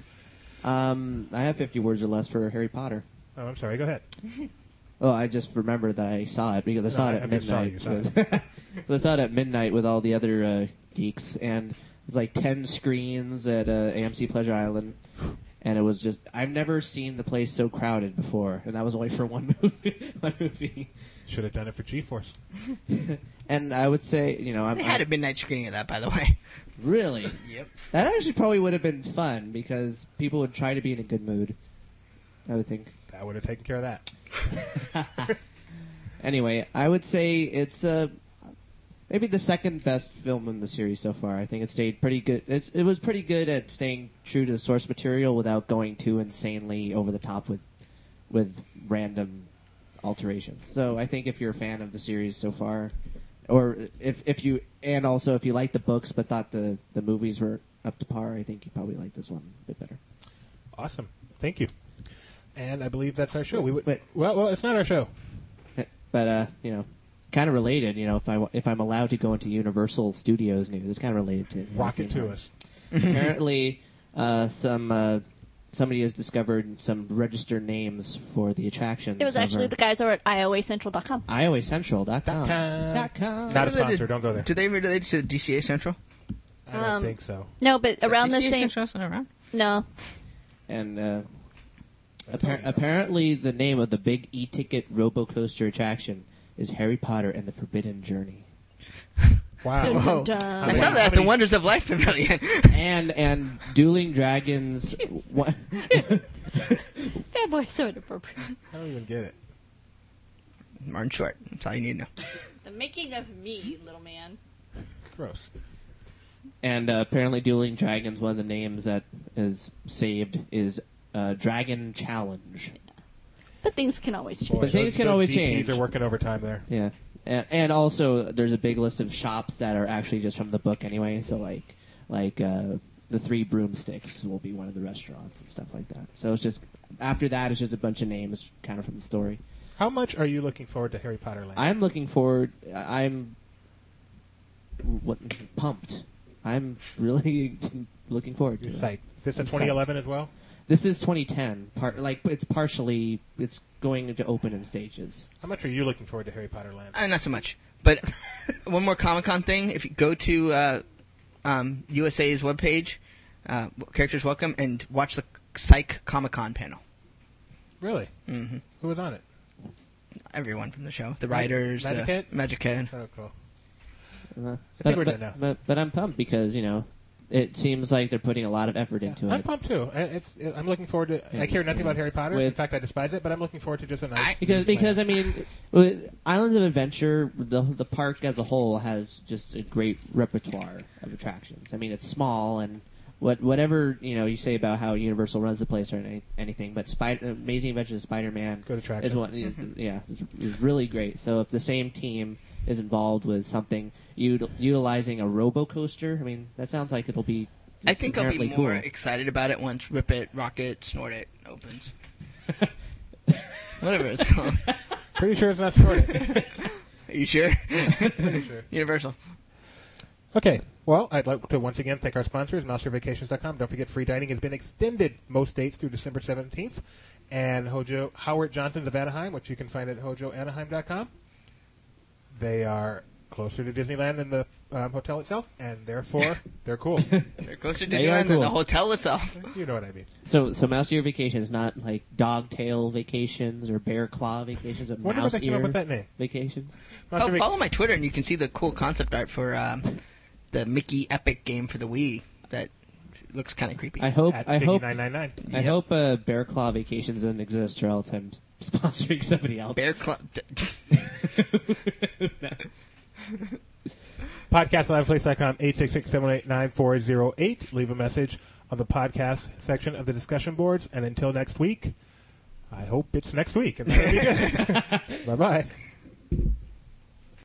I have 50 words or less for Harry Potter. Oh, I'm sorry. Go ahead. Oh, I just remembered that I saw it because I saw it at I'm just sorry midnight. you saw I saw it at midnight with all the other geeks, and it was like 10 screens at AMC Pleasure Island, and it was just, I've never seen the place so crowded before, and that was only for one movie. Should have done it for G-Force. And I would say, They had a midnight screening of that, by the way. Really? Yep. That actually probably would have been fun, because people would try to be in a good mood, I would think. I would have taken care of that. Anyway, I would say it's maybe the second best film in the series so far. I think it stayed pretty good. It was pretty good at staying true to the source material without going too insanely over the top with random alterations. So I think if you're a fan of the series so far, or if you like the books but thought the movies were up to par, I think you probably like this one a bit better. Awesome. Thank you. And I believe that's our show. Wait. Well, it's not our show. But kind of related. If I'm allowed to go into Universal Studios news, it's kind of related to Rock it to us. Apparently, somebody has discovered some registered names for the attractions. It was actually the guys over at iowacentral.com. iowacentral.com. Not a sponsor. Don't go there. Do they relate to DCA Central? I don't think so. No, but around the DCA same. Central's not around? No, And Apparently, the name of the big e-ticket robo-coaster attraction is Harry Potter and the Forbidden Journey. Wow. Dun, Whoa. dun, dun. I saw that at the Wonders of Life Pavilion. And Dueling Dragons. Fanboy so inappropriate. I don't even get it. Martin Short. That's all you need to know. The making of me, little man. Gross. And apparently, Dueling Dragons, one of the names that is saved is Dragon Challenge. But things can always change. Boy, But things can those always DPs change. are working overtime there. Yeah. And also, there's a big list of shops that are actually just from the book anyway. So, like the Three Broomsticks will be one of the restaurants and stuff like that. So it's just, after that, it's just a bunch of names kind of from the story. How much are you looking forward to Harry Potter Land? I'm looking forward. I'm pumped. I'm really looking forward to You're it. psyched. This I'm is 2011 as well? This is 2010. It's going to open in stages. How much are you looking forward to Harry Potter Land? Not so much. But one more Comic-Con thing. If you go to USA's webpage, Characters Welcome, and watch the Psych Comic-Con panel. Really? Mm-hmm. Who was on it? Everyone from the show. The writers. Magic Kid? Magic Kid. Oh, cool. I think we're done now. But I'm pumped because, it seems like they're putting a lot of effort into I'm it. pumped too. I'm looking forward to. I care nothing about Harry Potter. In fact, I despise it. But I'm looking forward to just a nice. Because I mean, with Islands of Adventure, the park as a whole has just a great repertoire of attractions. I mean, it's small and whatever you say about how Universal runs the place or anything, but Amazing Adventures of Spider-Man Good attraction. is one. Yeah, is really great. So if the same team is involved with something utilizing a robo-coaster, I mean, that sounds like it'll be. I think I'll be inherently more cool. excited about it once Rip It, Rock It, Snort It opens. Whatever it's called. Pretty sure it's not sorted. Are you sure? Pretty sure. Universal. Okay. Well, I'd like to once again thank our sponsors, MouseRaveVacations.com. Don't forget, free dining has been extended most dates through December 17th. And Hojo Howard Johnson's of Anaheim, which you can find at HojoAnaheim.com. They are closer to Disneyland than the hotel itself, and therefore they're cool. They're closer to They are Disneyland than cool. the hotel itself. You know what I mean. So Mouse Ear Vacations, not like Dog Tail Vacations or Bear Claw Vacations, but Wonder what Mouse they came up Ear with that name. Vacations. Mouse Ear Follow my Twitter and you can see the cool concept art for the Mickey Epic game for the Wii that looks kind of creepy. I hope at I $59.99. hope Bear Claw Vacations doesn't exist, or else I'm sponsoring somebody else. Bear Club. PodcastLivePlace.com, 866-789-408. Leave a message on the podcast section of the discussion boards. And until next week, I hope it's next week. And that'll be good. Bye-bye.